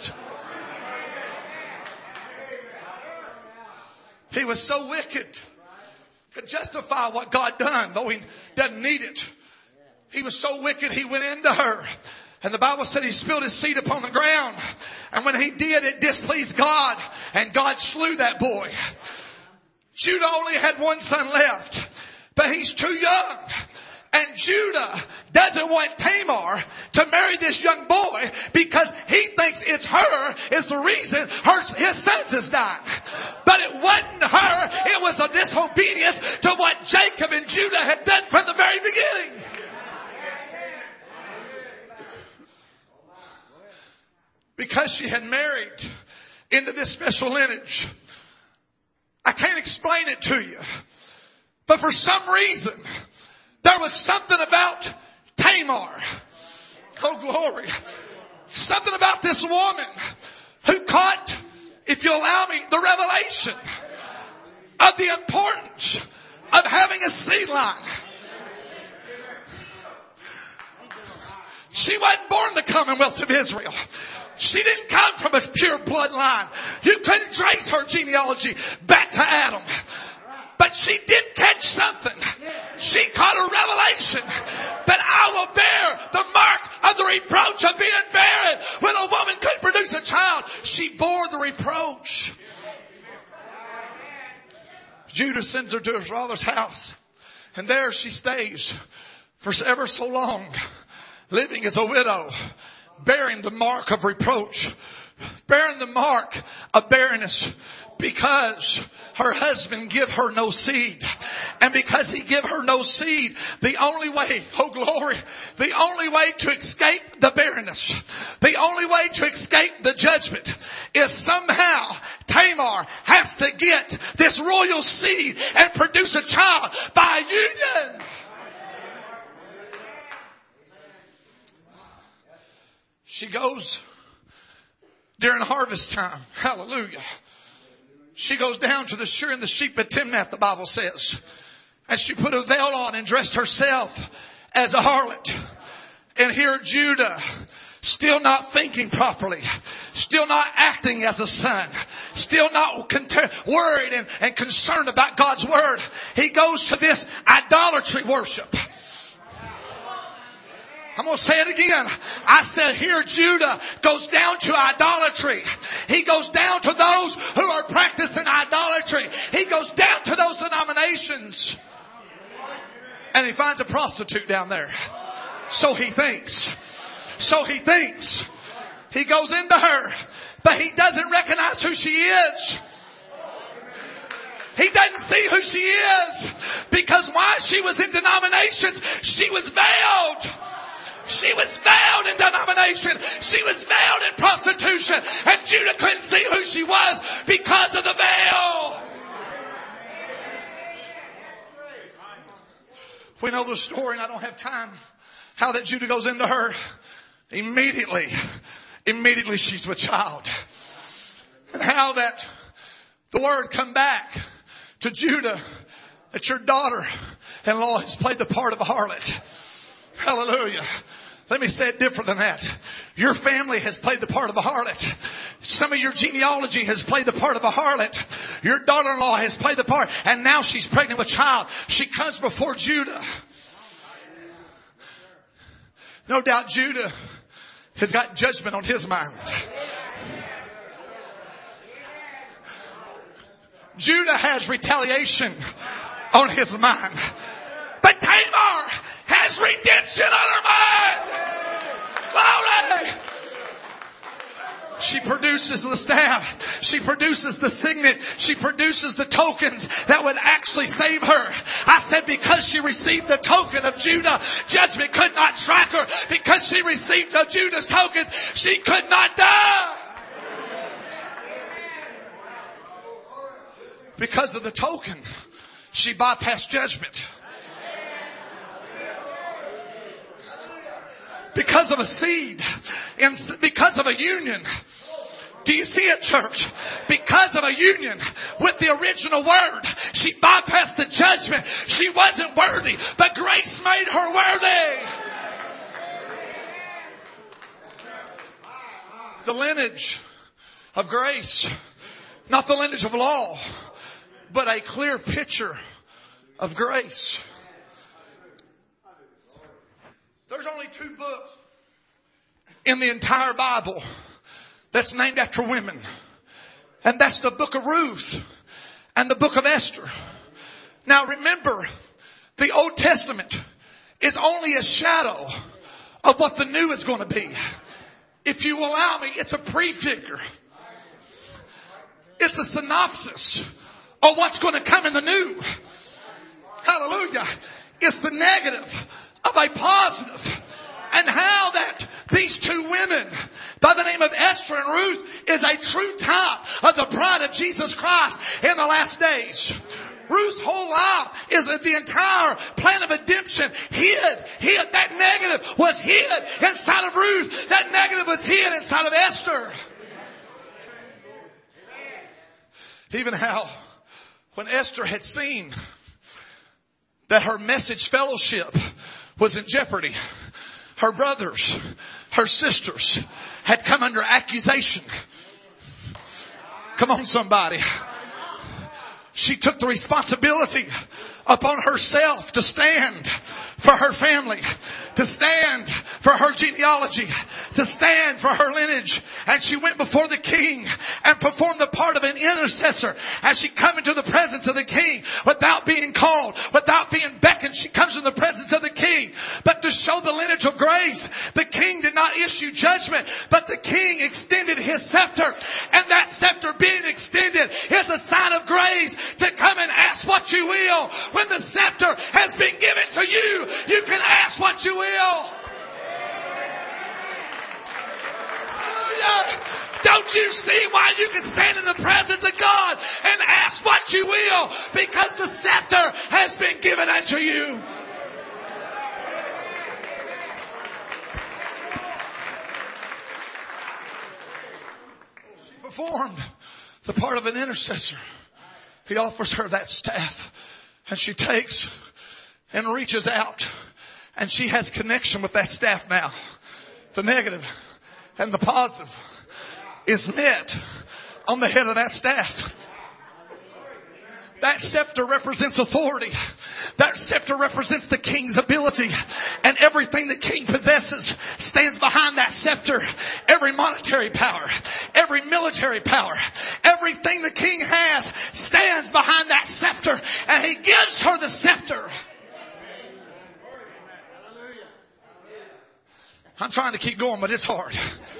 He was so wicked, could justify what God done, though he doesn't need it. He was so wicked, he went into her And the Bible said he spilled his seed upon the ground. And when he did, it displeased God. And God slew that boy. Judah only had one son left. But he's too young. And Judah doesn't want Tamar to marry this young boy because he thinks it's her is the reason his sons has died. But it wasn't her. It was a disobedience to what Jacob and Judah had done from the very beginning. Because she had married into this special lineage. I can't explain it to you. But for some reason, there was something about Tamar. Oh, glory. Something about this woman who caught, if you allow me, the revelation of the importance of having a seed line. She wasn't born in the Commonwealth of Israel. She didn't come from a pure bloodline. You couldn't trace her genealogy back to Adam. But she did catch something. She caught a revelation that I will bear the mark of the reproach of being barren. When a woman couldn't produce a child, she bore the reproach. Judah sends her to her father's house. And there she stays for ever so long, living as a widow, bearing the mark of reproach, bearing the mark of barrenness, because her husband give her no seed. And because he give her no seed, the only way, oh glory, the only way to escape the barrenness, the only way to escape the judgment is somehow Tamar has to get this royal seed and produce a child by union. She goes during harvest time. Hallelujah. She goes down to the shearing the sheep at Timnath, the Bible says. And she put a veil on and dressed herself as a harlot. And here Judah, still not thinking properly, still not acting as a son, still not worried and concerned about God's word. He goes to this idolatry worship. I'm going to say it again. I said here Judah goes down to idolatry. He goes down to those who are practicing idolatry. He goes down to those denominations. And he finds a prostitute down there. So he thinks. He goes into her. But he doesn't recognize who she is. He doesn't see who she is. Because while she was in denominations, she was veiled. She was veiled in denomination. She was veiled in prostitution. And Judah couldn't see who she was because of the veil. We know the story and I don't have time. How that Judah goes into her. Immediately she's with child. And how that the word come back to Judah that your daughter-in-law has played the part of a harlot. Hallelujah. Let me say it different than that. Your family has played the part of a harlot. Some of your genealogy has played the part of a harlot. Your daughter-in-law has played the part. And now she's pregnant with child. She comes before Judah. No doubt Judah has got judgment on his mind. Judah has retaliation on his mind. But Tamar has redemption on her mind. Glory. She produces the staff. She produces the signet. She produces the tokens that would actually save her. I said because she received the token of Judah, judgment could not strike her. Because she received of Judah's token, she could not die. Because of the token, she bypassed judgment. Because of a seed and because of a union. Do you see it, church? Because of a union with the original word, she bypassed the judgment. She wasn't worthy, but grace made her worthy. The lineage of grace, not the lineage of law, but a clear picture of grace. There's only 2 books in the entire Bible that's named after women. And that's the book of Ruth and the book of Esther. Now remember, the Old Testament is only a shadow of what the new is going to be. If you allow me, it's a prefigure. It's a synopsis of what's going to come in the new. Hallelujah. It's the negative of a positive. And how that these two women by the name of Esther and Ruth is a true type of the bride of Jesus Christ in the last days. Ruth's whole life is the entire plan of redemption hid. That negative was hid inside of Ruth. That negative was hid inside of Esther. Even how when Esther had seen that her message fellowship was in jeopardy, her brothers, her sisters had come under accusation. Come on, somebody. She took the responsibility upon herself to stand for her family, to stand for her genealogy, to stand for her lineage. And she went before the king and performed the part of an intercessor. As she come into the presence of the king without being called, without being beckoned, she comes in the presence of the king. But to show the lineage of grace, the king did not issue judgment, but the king extended his scepter. And that scepter being extended is a sign of grace to come and ask what you will. When the scepter has been given to you, you can ask what you will. Hallelujah. Don't you see why you can stand in the presence of God and ask what you will? Because the scepter has been given unto you. She performed the part of an intercessor. He offers her that staff, and she takes and reaches out, and she has connection with that staff now. The negative and the positive is met on the head of that staff. That scepter represents authority. That scepter represents the king's ability. And everything the king possesses stands behind that scepter. Every monetary power, every military power, everything the king has stands behind that scepter. And he gives her the scepter. I'm trying to keep going, but it's hard.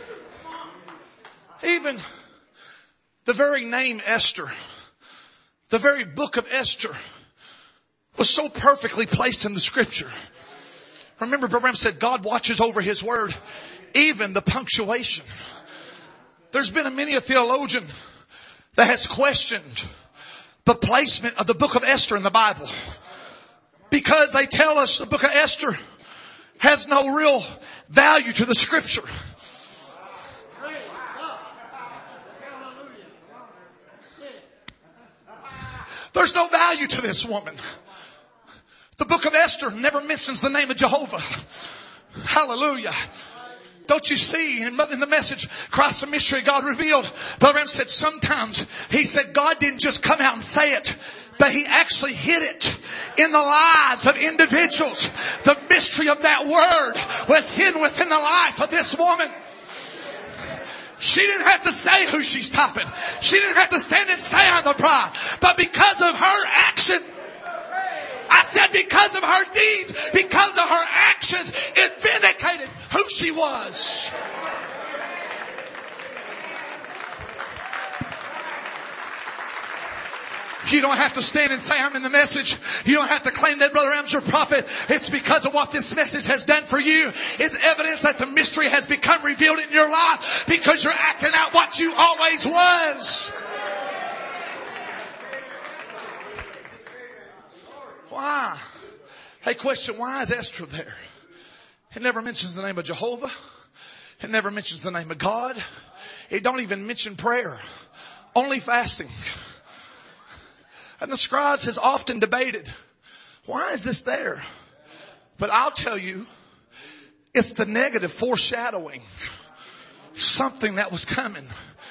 Even the very name Esther, the very book of Esther, was so perfectly placed in the scripture. Remember, Branham said God watches over his word, even the punctuation. There's been many a theologian that has questioned the placement of the book of Esther in the Bible, because they tell us the book of Esther has no real value to the scripture. There's no value to this woman. The book of Esther never mentions the name of Jehovah. Hallelujah. Don't you see in the message, Christ the mystery God revealed, Brother Branham said sometimes, he said God didn't just come out and say it, but he actually hid it in the lives of individuals. The mystery of that word was hidden within the life of this woman. She didn't have to say who she's topping. She didn't have to stand and say I'm the bride. But because of her action, I said because of her deeds, because of her actions, it vindicated who she was. You don't have to stand and say I'm in the message. You don't have to claim that Brother Am's your prophet. It's because of what this message has done for you. It's evidence that the mystery has become revealed in your life because you're acting out what you always was. Why? Hey, question, why is Esther there? It never mentions the name of Jehovah. It never mentions the name of God. It don't even mention prayer. Only fasting. And the scribes has often debated, why is this there? But I'll tell you, it's the negative foreshadowing something that was coming.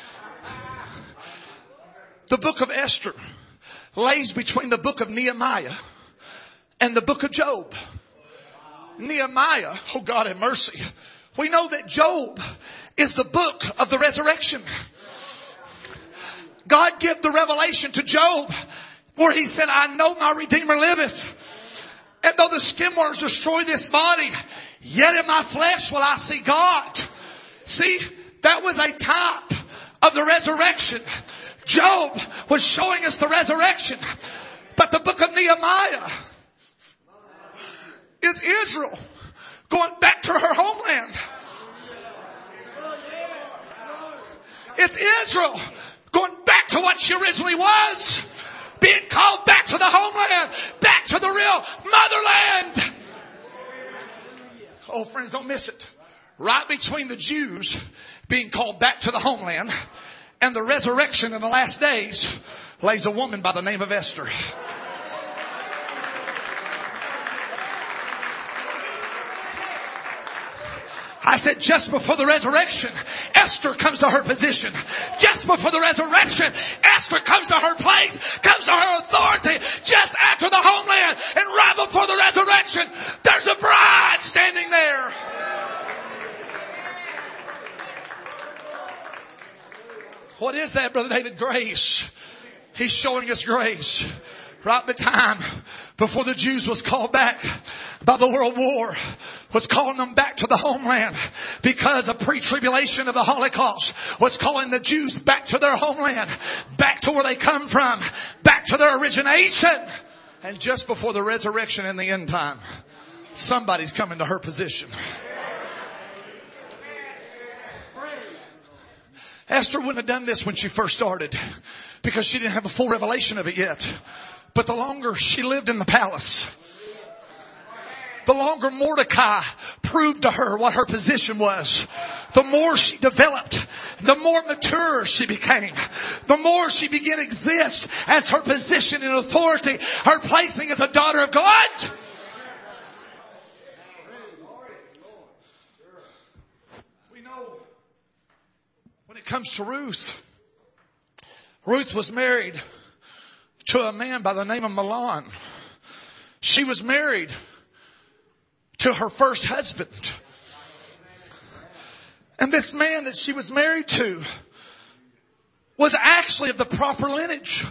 The book of Esther lays between the book of Nehemiah and the book of Job. Nehemiah, oh God have mercy, We know that Job is the book of the resurrection. God gave the revelation to Job where he said, I know my Redeemer liveth. And though the skimworms destroy this body, yet in my flesh will I see God. See, that was a type of the resurrection. Job was showing us the resurrection. But the book of Nehemiah is Israel going back to her homeland. It's Israel going back to what she originally was. Being called back to the homeland. Back to the real motherland. Oh, friends, don't miss it. Right between the Jews being called back to the homeland and the resurrection in the last days lays a woman by the name of Esther. I said just before the resurrection, Esther comes to her position. Just before the resurrection, Esther comes to her place, comes to her authority. Just after the homeland and right before the resurrection, there's a bride standing there. What is that, Brother David? Grace. He's showing us grace. Right the time before the Jews was called back by the World War, was calling them back to the homeland because of pre-tribulation of the Holocaust, was calling the Jews back to their homeland, back to where they come from, back to their origination. And just before the resurrection in the end time, somebody's coming to her position. Esther wouldn't have done this when she first started because she didn't have a full revelation of it yet. But the longer she lived in the palace, the longer Mordecai proved to her what her position was. The more she developed, the more mature she became, the more she began to exist as her position and authority, her placing as a daughter of God. We know when it comes to Ruth, Ruth was married to a man by the name of Mahlon. She was married to her first husband. And this man that she was married to was actually of the proper lineage.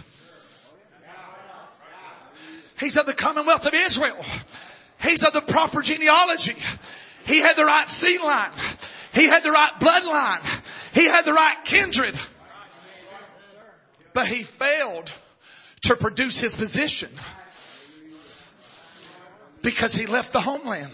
He's of the Commonwealth of Israel. He's of the proper genealogy. He had the right seed line. He had the right bloodline. He had the right kindred. But he failed to produce his position because he left the homeland.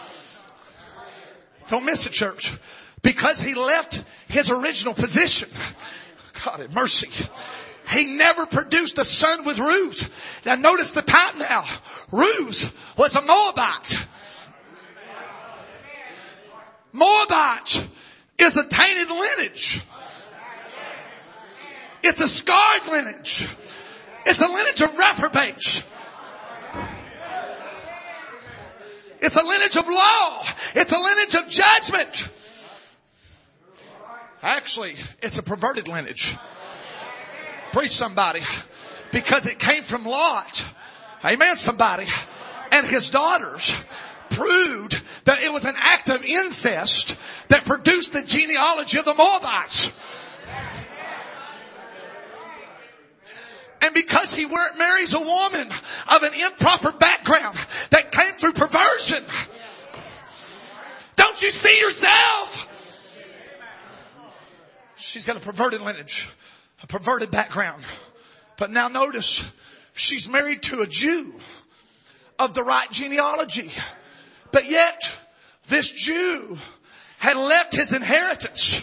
Don't miss it, church. Because he left his original position. God have mercy. He never produced a son with Ruth. Now notice the time now. Ruth was a Moabite. Moabite is a tainted lineage. It's a scarred lineage. It's a lineage of reprobates. It's a lineage of law. It's a lineage of judgment. Actually, it's a perverted lineage. Preach somebody. Because it came from Lot. Amen, somebody. And his daughters proved that it was an act of incest that produced the genealogy of the Moabites. And because he marries a woman of an improper background that came through perversion. Don't you see yourself? She's got a perverted lineage, a perverted background. But now notice, she's married to a Jew of the right genealogy. But yet, this Jew had left his inheritance.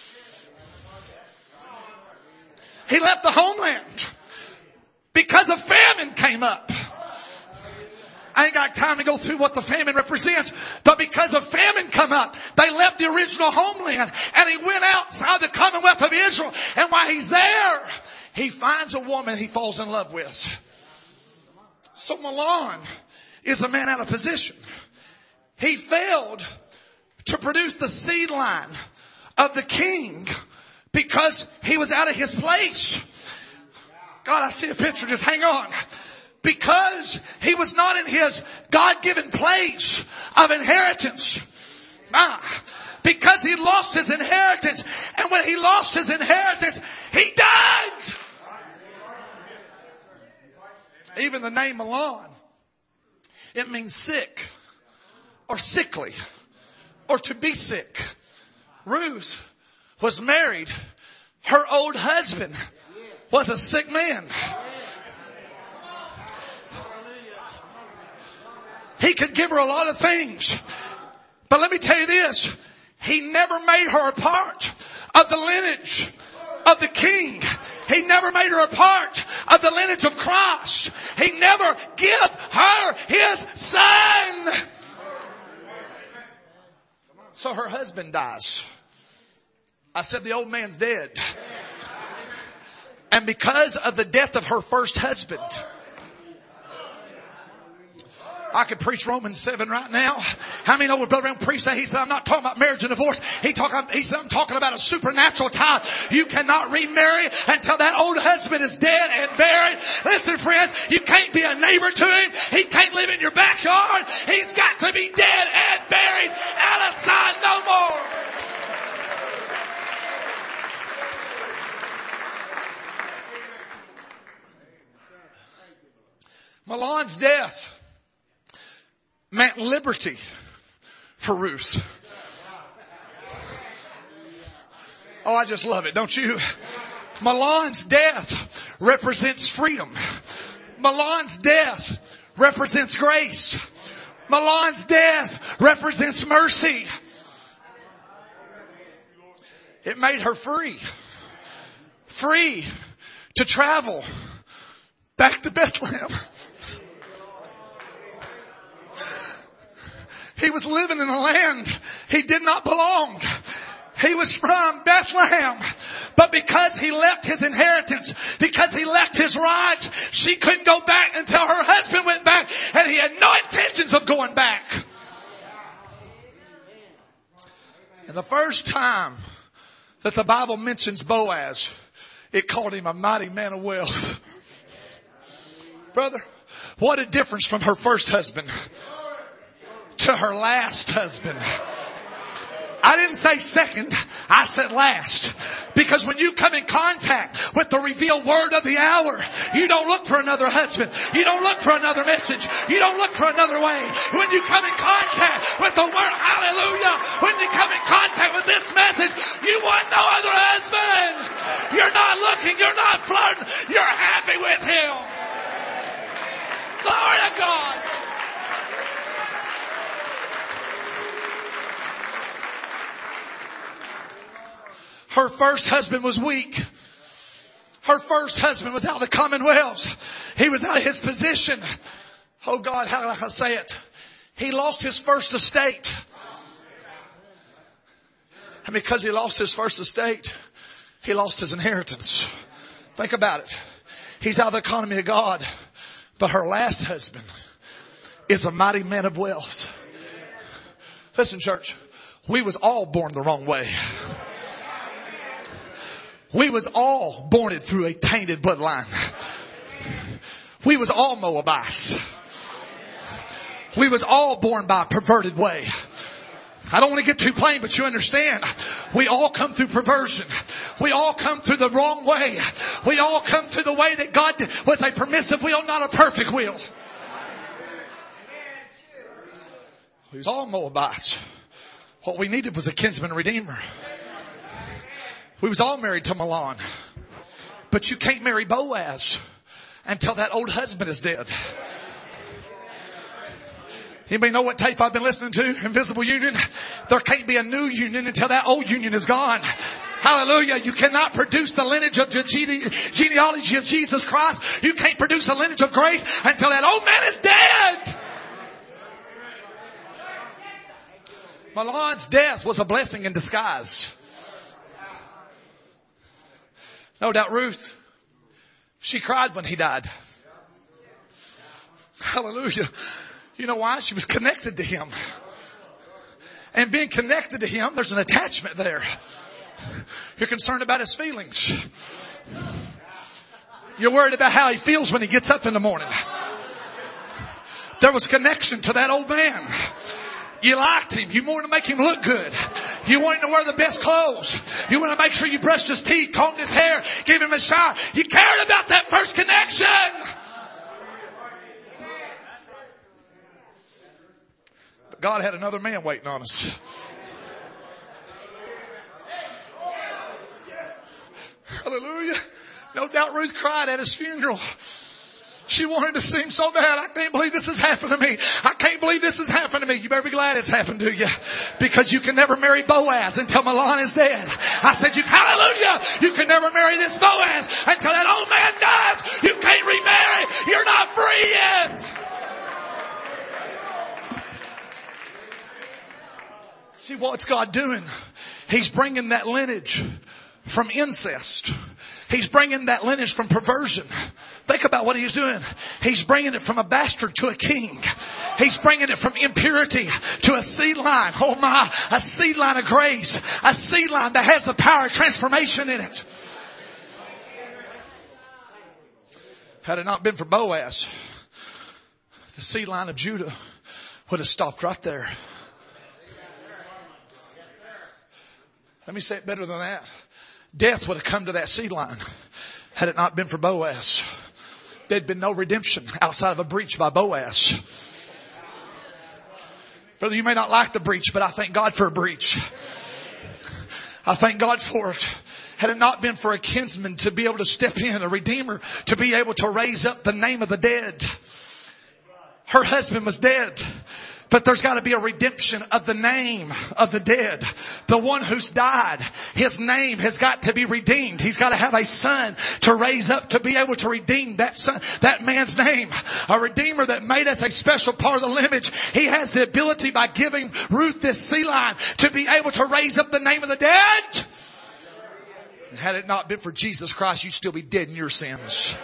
He left the homeland. Because a famine came up. I ain't got time to go through what the famine represents. But because a famine come up, they left the original homeland. And he went outside the Commonwealth of Israel. And while he's there, he finds a woman he falls in love with. So Mahlon is a man out of position. He failed to produce the seed line of the king because he was out of his place. God, I see a picture. Just hang on. Because he was not in his God-given place of inheritance. because he lost his inheritance. And when he lost his inheritance, he died. Even the name Mahlon, it means sick or sickly or to be sick. Ruth was married. Her old husband was a sick man. He could give her a lot of things. But let me tell you this. He never made her a part of the lineage of the king. He never made her a part of the lineage of Christ. He never gave her his son. So her husband dies. I said the old man's dead. And because of the death of her first husband, I could preach Romans 7 right now. How many know what Brother Brown preached that? He said, I'm not talking about marriage and divorce. He said, I'm talking about a supernatural tie. You cannot remarry until that old husband is dead and buried. Listen, friends, you can't be a neighbor to him. He can't live in your backyard. He's got to be dead and buried. Out of sight, no more. Mahlon's death meant liberty for Ruth. Oh, I just love it, don't you? Mahlon's death represents freedom. Mahlon's death represents grace. Mahlon's death represents mercy. It made her free. Free to travel back to Bethlehem. He was living in a land he did not belong. He was from Bethlehem. But because he left his inheritance, because he left his rights, she couldn't go back until her husband went back, and he had no intentions of going back. And the first time that the Bible mentions Boaz, it called him a mighty man of wealth. Brother, what a difference from her first husband to her last husband. I didn't say second, I said last. Because when you come in contact with the revealed word of the hour, you don't look for another husband. You don't look for another message. You don't look for another way. When you come in contact with the word, hallelujah, when you come in contact with this message, you want no other husband. You're not looking, you're not flirting, you're happy with him. Glory to God. Her first husband was weak. Her first husband was out of the commonwealth. He was out of his position. Oh God, how do I say it? He lost his first estate. And because he lost his first estate, he lost his inheritance. Think about it. He's out of the economy of God. But her last husband is a mighty man of wealth. Listen, church, we was all born the wrong way. We was all born it through a tainted bloodline. We was all Moabites. We was all born by a perverted way. I don't want to get too plain, but you understand. We all come through perversion. We all come through the wrong way. We all come through the way that God was a permissive will, not a perfect will. We was all Moabites. What we needed was a kinsman redeemer. We was all married to Mahlon. But you can't marry Boaz until that old husband is dead. Anybody know what tape I've been listening to? Invisible Union. There can't be a new union until that old union is gone. Hallelujah. You cannot produce the lineage of the genealogy of Jesus Christ. You can't produce a lineage of grace until that old man is dead. Mahlon's death was a blessing in disguise. No doubt Ruth, she cried when he died. Hallelujah. You know why? She was connected to him. And being connected to him, there's an attachment there. You're concerned about his feelings. You're worried about how he feels when he gets up in the morning. There was connection to that old man. You liked him. You wanted to make him look good. You want him to wear the best clothes. You want to make sure you brushed his teeth, combed his hair, gave him a shower. You cared about that first connection. But God had another man waiting on us. Hallelujah. No doubt Ruth cried at his funeral. She wanted to see him so bad. I can't believe this has happened to me. I can't believe this has happened to me. You better be glad it's happened to you. Because you can never marry Boaz until Milan is dead. I said, hallelujah, you can never marry this Boaz until that old man dies. You can't remarry. You're not free yet. See, what's God doing? He's bringing that lineage from incest. He's bringing that lineage from perversion. Think about what he's doing. He's bringing it from a bastard to a king. He's bringing it from impurity to a seed line. Oh my, a seed line of grace. A seed line that has the power of transformation in it. Had it not been for Boaz, the seed line of Judah would have stopped right there. Let me say it better than that. Death would have come to that seed line had it not been for Boaz. There'd been no redemption outside of a breach by Boaz. Brother, you may not like the breach, but I thank God for a breach. I thank God for it. Had it not been for a kinsman to be able to step in, a redeemer, to be able to raise up the name of the dead. Her husband was dead. But there's got to be a redemption of the name of the dead. The one who's died, his name has got to be redeemed. He's got to have a son to raise up to be able to redeem that son, that man's name. A redeemer that made us a special part of the lineage. He has the ability by giving Ruth this seed line to be able to raise up the name of the dead. And had it not been for Jesus Christ, you'd still be dead in your sins.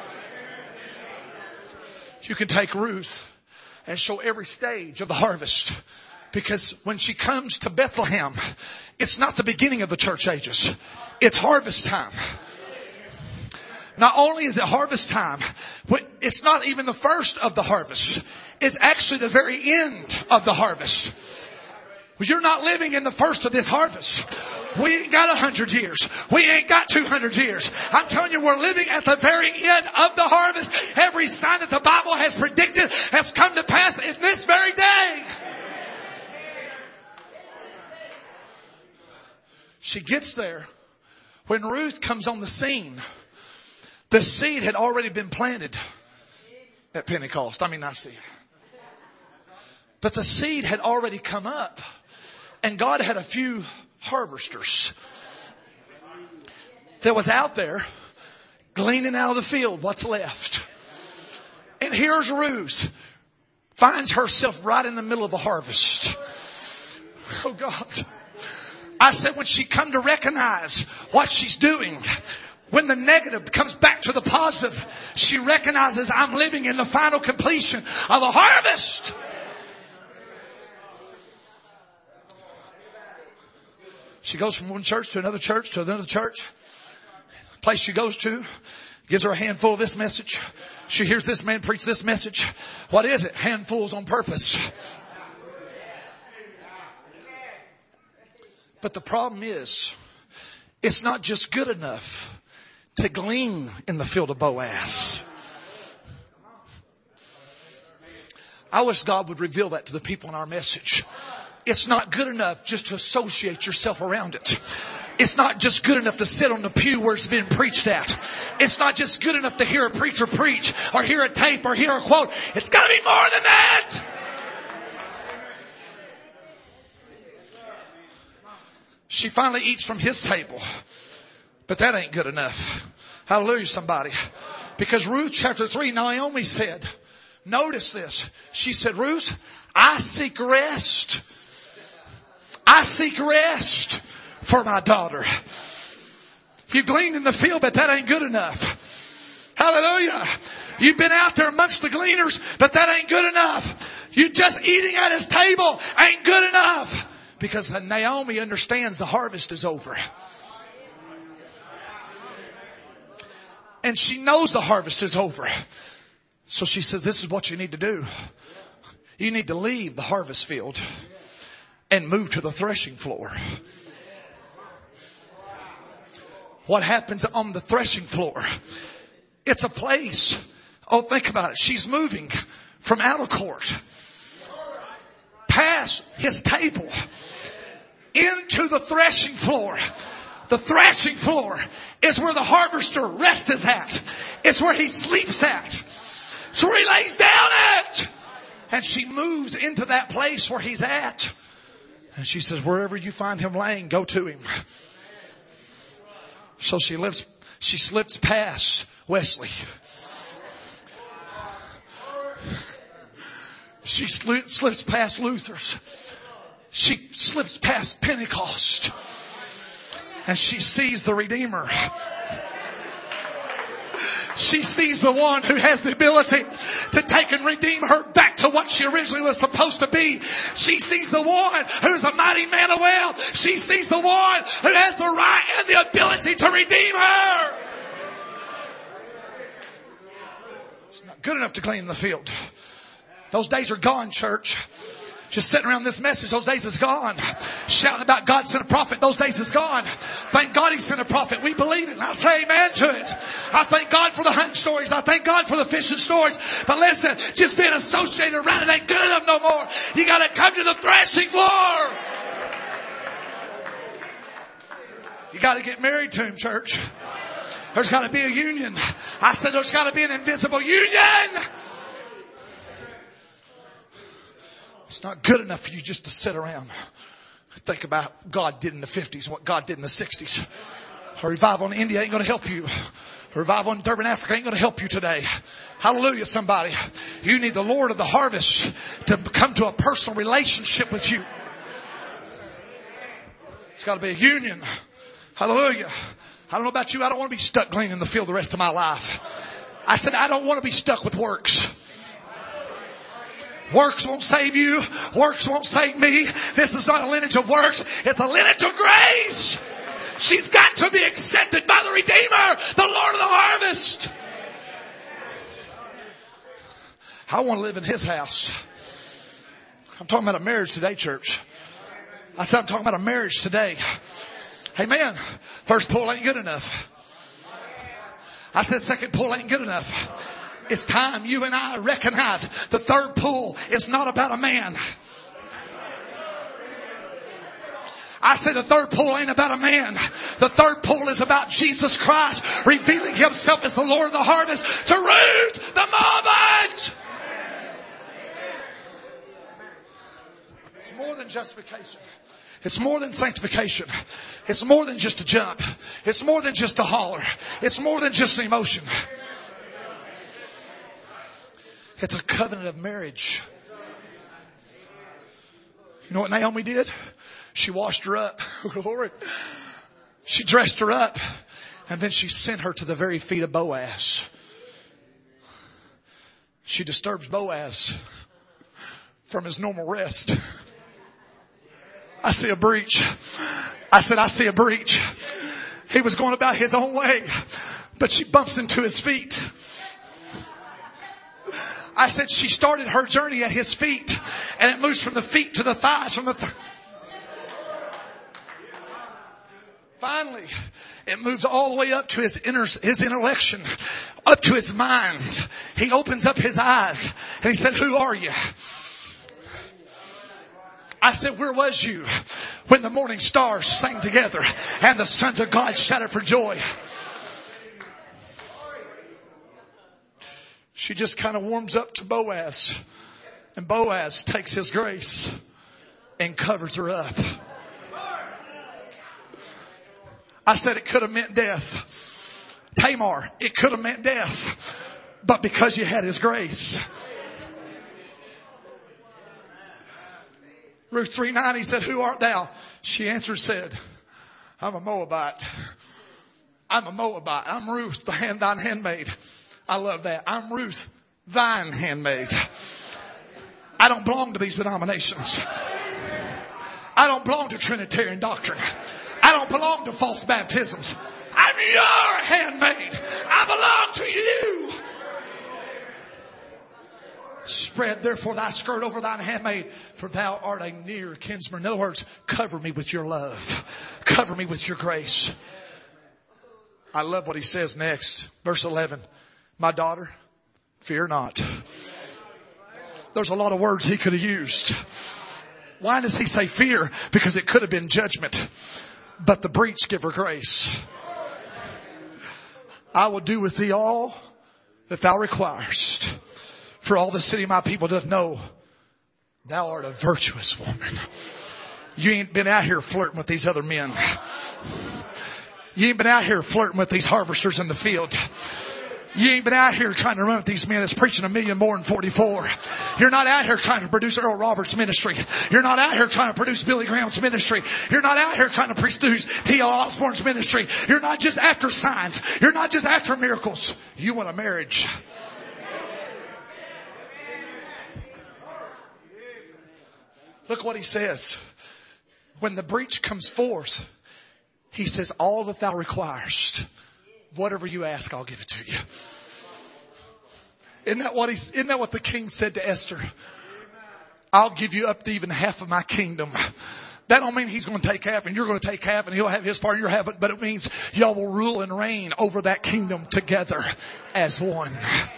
You can take Ruth and show every stage of the harvest. Because when she comes to Bethlehem, it's not the beginning of the church ages. It's harvest time. Not only is it harvest time, but it's not even the first of the harvest. It's actually the very end of the harvest. You're not living in the first of this harvest. We ain't got 100 years. We ain't got 200 years. I'm telling you, we're living at the very end of the harvest. Every sign that the Bible has predicted has come to pass in this very day. She gets there. When Ruth comes on the scene, the seed had already been planted at Pentecost. I see. But the seed had already come up. And God had a few harvesters that was out there gleaning out of the field what's left. And here's Ruth. Finds herself right in the middle of the harvest. Oh God. I said when she come to recognize what she's doing, when the negative comes back to the positive, she recognizes I'm living in the final completion of a harvest. She goes from one church to another church to another church. Place she goes to gives her a handful of this message. She hears this man preach this message. What is it? Handfuls on purpose. But the problem is, it's not just good enough to glean in the field of Boaz. I wish God would reveal that to the people in our message. It's not good enough just to associate yourself around it. It's not just good enough to sit on the pew where it's being preached at. It's not just good enough to hear a preacher preach or hear a tape or hear a quote. It's got to be more than that. She finally eats from his table. But that ain't good enough. Hallelujah, somebody. Because Ruth chapter 3, Naomi said, notice this. She said, Ruth, I seek rest. I seek rest for my daughter. You gleaned in the field, but that ain't good enough. Hallelujah. You've been out there amongst the gleaners, but that ain't good enough. You just eating at his table ain't good enough. Because Naomi understands the harvest is over. And she knows the harvest is over. So she says, this is what you need to do. You need to leave the harvest field and move to the threshing floor. What happens on the threshing floor? It's a place. Oh, think about it. She's moving from outer court past his table into the threshing floor. The threshing floor is where the harvester rests at. It's where he sleeps at. It's where he lays down at. And she moves into that place where he's at. And she says, wherever you find him laying, go to him. So she slips past Wesley. She slips past Luther's. She slips past Pentecost. And she sees the Redeemer. She sees the one who has the ability to take and redeem her back to what she originally was supposed to be. She sees the one who's a mighty man of wealth. She sees the one who has the right and the ability to redeem her. It's not good enough to clean the field. Those days are gone, church. Just sitting around this message, those days is gone. Shouting about God sent a prophet, those days is gone. Thank God He sent a prophet. We believe it. And I say amen to it. I thank God for the hunting stories. I thank God for the fishing stories. But listen, just being associated around it ain't good enough no more. You gotta come to the threshing floor. You gotta get married to Him, church. There's gotta be a union. I said there's gotta be an invincible union. It's not good enough for you just to sit around. Think about what God did in the 50s and what God did in the 60s. A revival in India ain't going to help you. A revival in Durban, Africa ain't going to help you today. Hallelujah, somebody. You need the Lord of the harvest to come to a personal relationship with you. It's got to be a union. Hallelujah. I don't know about you. I don't want to be stuck cleaning the field the rest of my life. I said I don't want to be stuck with works. Works won't save you. Works won't save me. This is not a lineage of works. It's a lineage of grace. She's got to be accepted by the Redeemer, the Lord of the harvest. I want to live in His house. I'm talking about a marriage today, church. I said I'm talking about a marriage today. Amen. First pull ain't good enough. I said second pull ain't good enough. It's time you and I recognize the third pull is not about a man. I said the third pull ain't about a man. The third pull is about Jesus Christ revealing Himself as the Lord of the harvest to root the moment. It's more than justification. It's more than sanctification. It's more than just a jump. It's more than just a holler. It's more than just an emotion. It's a covenant of marriage. You know what Naomi did? She washed her up. Lord. She dressed her up. And then she sent her to the very feet of Boaz. She disturbs Boaz from his normal rest. I see a breach. I said, I see a breach. He was going about his own way, but she bumps into his feet. I said she started her journey at his feet, and it moves from the feet to the thighs, finally, it moves all the way up to his intellection, up to his mind. He opens up his eyes and he said, "Who are you?" I said, "Where was you when the morning stars sang together and the sons of God shouted for joy?" She just kind of warms up to Boaz. And Boaz takes his grace and covers her up. I said it could have meant death. Tamar, it could have meant death. But because you had his grace. Ruth 3:9, he said, "Who art thou?" She answered, said, "I'm a Moabite. I'm a Moabite. I'm Ruth, thine handmaid." I love that. I'm Ruth, thine handmaid. I don't belong to these denominations. I don't belong to Trinitarian doctrine. I don't belong to false baptisms. I'm your handmaid. I belong to you. Spread therefore thy skirt over thine handmaid, for thou art a near kinsman. In other words, cover me with your love. Cover me with your grace. I love what he says next. Verse 11. My daughter, fear not. There's a lot of words he could have used. Why does he say fear? Because it could have been judgment. But the breach give her grace. I will do with thee all that thou requirest. For all the city of my people doth know thou art a virtuous woman. You ain't been out here flirting with these other men. You ain't been out here flirting with these harvesters in the field. You ain't been out here trying to run with these men that's preaching 1,000,000 more than 44. You're not out here trying to produce Earl Roberts' ministry. You're not out here trying to produce Billy Graham's ministry. You're not out here trying to produce T.L. Osborne's ministry. You're not just after signs. You're not just after miracles. You want a marriage. Look what he says. When the breach comes forth, he says, all that thou requirest, whatever you ask, I'll give it to you. Isn't that what the king said to Esther? I'll give you up to even half of my kingdom. That don't mean he's going to take half and you're going to take half and he'll have his part and you'll have it. But it means y'all will rule and reign over that kingdom together as one.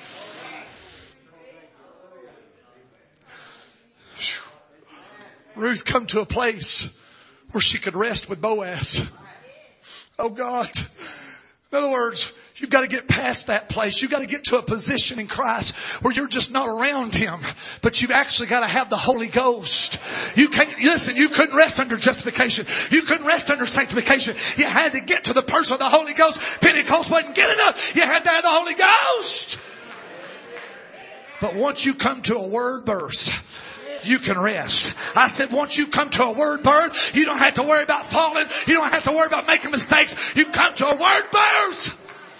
Ruth come to a place where she could rest with Boaz. Oh God. In other words, you've got to get past that place. You've got to get to a position in Christ where you're just not around Him, but you've actually got to have the Holy Ghost. You couldn't rest under justification. You couldn't rest under sanctification. You had to get to the person of the Holy Ghost. Pentecost wasn't good enough. You had to have the Holy Ghost. But once you come to a word birth, you can rest. I said, once you come to a word birth, you don't have to worry about falling. You don't have to worry about making mistakes. You come to a word birth.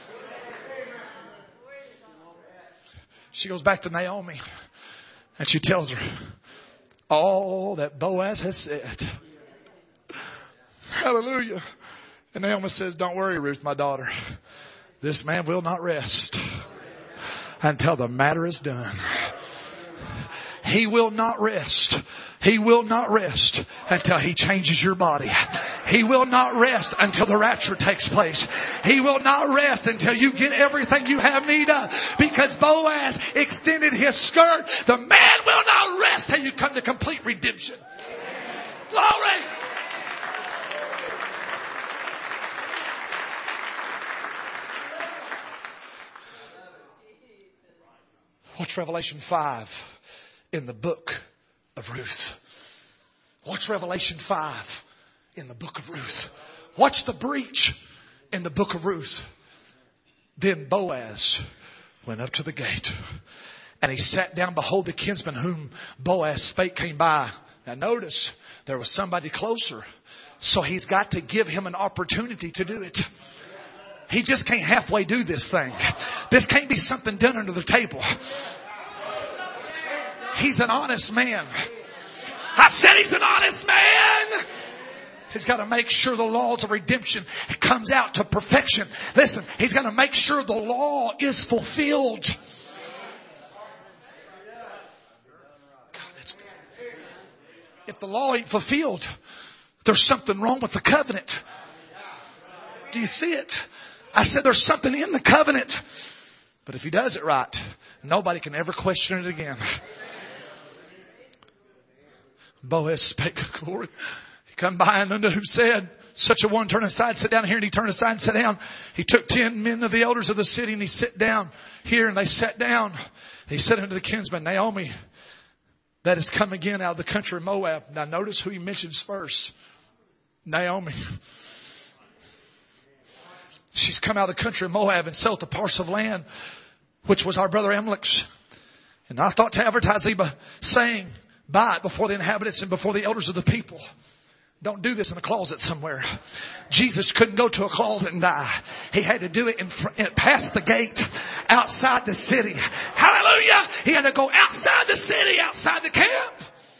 She goes back to Naomi and she tells her all that Boaz has said. Hallelujah. And Naomi says, don't worry, Ruth, my daughter. This man will not rest until the matter is done. He will not rest. He will not rest until He changes your body. He will not rest until the rapture takes place. He will not rest until you get everything you have need of. Because Boaz extended his skirt. The man will not rest till you come to complete redemption. Glory! Watch Revelation 5. In the book of Ruth. Watch Revelation 5 in the book of Ruth. Watch the breach in the book of Ruth. Then Boaz went up to the gate and he sat down. Behold, the kinsman whom Boaz spake came by. Now notice there was somebody closer. So he's got to give him an opportunity to do it. He just can't halfway do this thing. This can't be something done under the table. He's an honest man. I said he's an honest man. He's got to make sure the laws of redemption comes out to perfection. Listen, he's got to make sure the law is fulfilled. God, if the law ain't fulfilled, there's something wrong with the covenant. Do you see it? I said there's something in the covenant. But if he does it right, nobody can ever question it again. Boaz spake, glory. He come by and unto who said, such a one, turn aside, sit down here. And he turned aside and sat down. He took 10 men of the elders of the city and he sat down here and they sat down. He said unto the kinsman, Naomi, that has come again out of the country of Moab. Now notice who he mentions first. Naomi. She's come out of the country of Moab and sold the parcel of land, which was our brother Amalek's. And I thought to advertise thee by saying, buy it before the inhabitants and before the elders of the people. Don't do this in a closet somewhere. Jesus couldn't go to a closet and die. He had to do it past the gate, outside the city. Hallelujah! He had to go outside the city, outside the camp.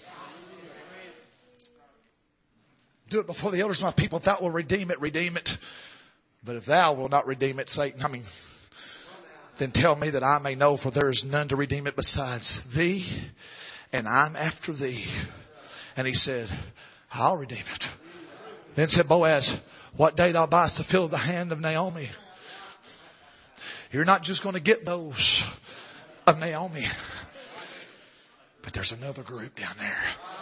Do it before the elders of my people. If thou wilt redeem it, redeem it. But if thou wilt not redeem it, Satan, then tell me that I may know, for there is none to redeem it besides thee, and I'm after thee. And he said, I'll redeem it. Then said Boaz, what day thou buyest the field of the hand of Naomi? You're not just going to get those of Naomi, but there's another group down there.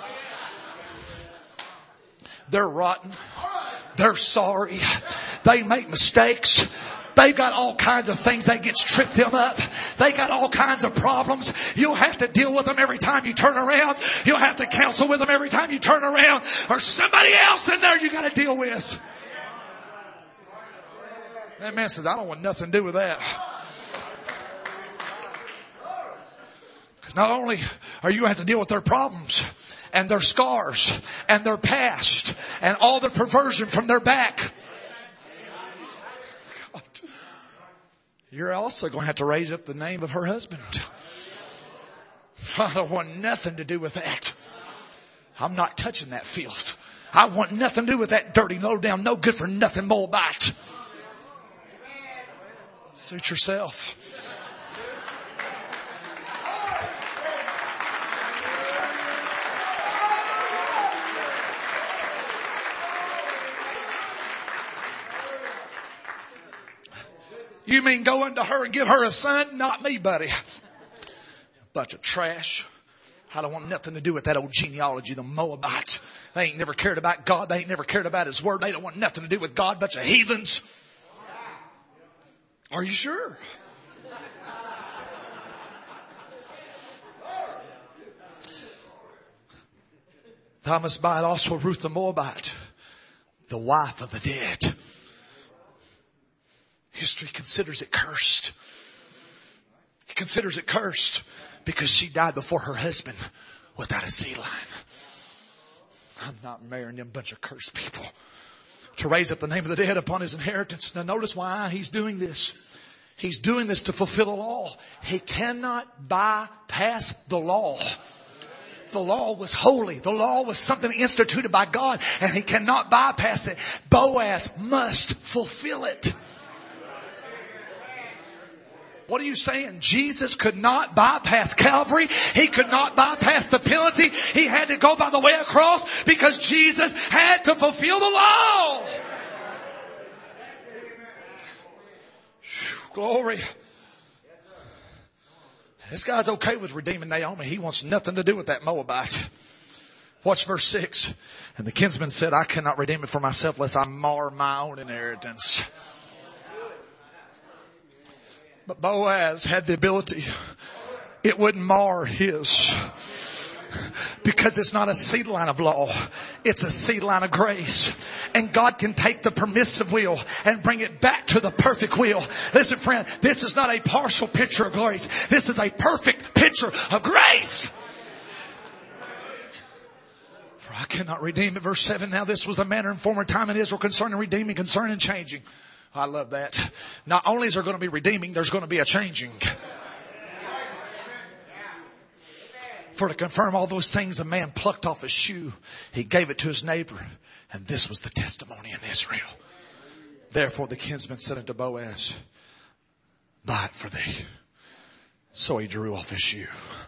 They're rotten. They're sorry. They make mistakes. They've got all kinds of things that gets tripped them up. They got all kinds of problems. You'll have to deal with them every time you turn around. You'll have to counsel with them every time you turn around. Or somebody else in there you got to deal with. That man says, I don't want nothing to do with that. Because not only are you going to have to deal with their problems and their scars and their past and all the perversion from their back, God, you're also going to have to raise up the name of her husband. I don't want nothing to do with that. I'm not touching that field. I want nothing to do with that dirty, low down, no good for nothing Moabite. Suit yourself. You mean go into her and give her a son? Not me, buddy. Bunch of trash. I don't want nothing to do with that old genealogy, the Moabites. They ain't never cared about God. They ain't never cared about His Word. They don't want nothing to do with God. Bunch of heathens. Are you sure? Thou must buy also Ruth the Moabite, the wife of the dead. History considers it cursed. He considers it cursed because she died before her husband without a seed line. I'm not marrying them bunch of cursed people to raise up the name of the dead upon his inheritance. Now notice why he's doing this. He's doing this to fulfill the law. He cannot bypass the law. The law was holy. The law was something instituted by God, and he cannot bypass it. Boaz must fulfill it. What are you saying? Jesus could not bypass Calvary. He could not bypass the penalty. He had to go by the way across because Jesus had to fulfill the law. Glory. This guy's okay with redeeming Naomi. He wants nothing to do with that Moabite. Watch verse 6. And the kinsman said, I cannot redeem it for myself lest I mar my own inheritance. But Boaz had the ability. It wouldn't mar his. Because it's not a seed line of law. It's a seed line of grace. And God can take the permissive will and bring it back to the perfect will. Listen, friend, this is not a partial picture of grace. This is a perfect picture of grace. For I cannot redeem it. Verse 7. Now this was the manner in former time in Israel concerning redeeming, concerning changing. I love that. Not only is there going to be redeeming, there's going to be a changing. For to confirm all those things, a man plucked off his shoe. He gave it to his neighbor. And this was the testimony in Israel. Therefore the kinsman said unto Boaz, buy it for thee. So he drew off his shoe.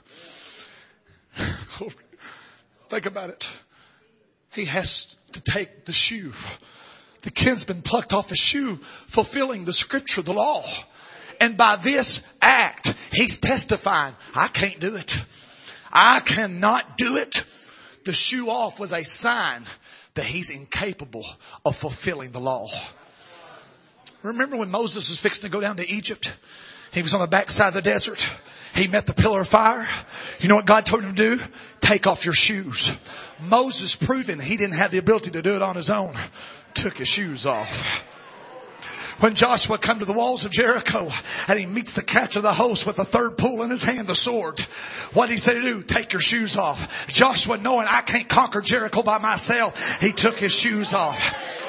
Think about it. He has to take the shoe. The kinsman plucked off his shoe, fulfilling the scripture, the law. And by this act, he's testifying, I can't do it. I cannot do it. The shoe off was a sign that he's incapable of fulfilling the law. Remember when Moses was fixing to go down to Egypt? He was on the backside of the desert. He met the pillar of fire. You know what God told him to do? Take off your shoes. Moses, proving he didn't have the ability to do it on his own, took his shoes off. When Joshua come to the walls of Jericho and he meets the catch of the host with the third pole in his hand, the sword, what did he say to do? Take your shoes off. Joshua, knowing I can't conquer Jericho by myself, he took his shoes off.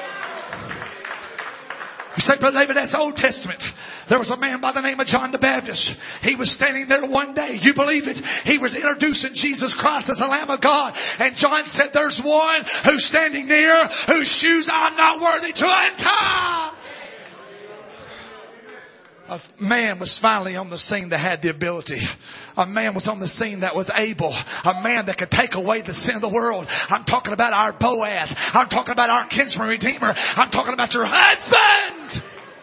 You say, Brother David, that's Old Testament. There was a man by the name of John the Baptist. He was standing there one day. You believe it? He was introducing Jesus Christ as the Lamb of God. And John said, there's one who's standing near whose shoes I'm not worthy to untie. A man was finally on the scene that had the ability. A man was on the scene that was able. A man that could take away the sin of the world. I'm talking about our Boaz. I'm talking about our kinsman redeemer. I'm talking about your husband.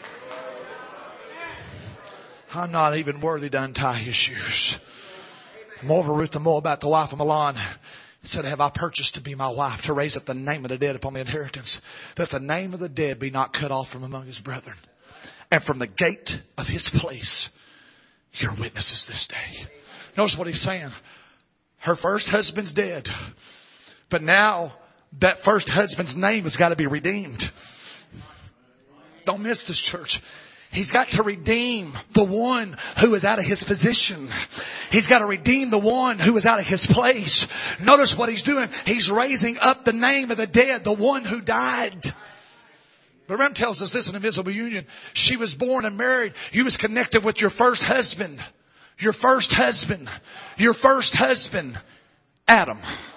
I'm not even worthy to untie his shoes. Moreover, Ruth the Moabite, the wife of Mahlon, said, have I purchased to be my wife, to raise up the name of the dead upon the inheritance, that the name of the dead be not cut off from among his brethren. And from the gate of his place, your witnesses this day. Notice what he's saying. Her first husband's dead. But now that first husband's name has got to be redeemed. Don't miss this, church. He's got to redeem the one who is out of his position. He's got to redeem the one who is out of his place. Notice what he's doing. He's raising up the name of the dead, the one who died. But Ram tells us this in Invisible Union. She was born and married. You was connected with your first husband. Your first husband. Your first husband. Adam.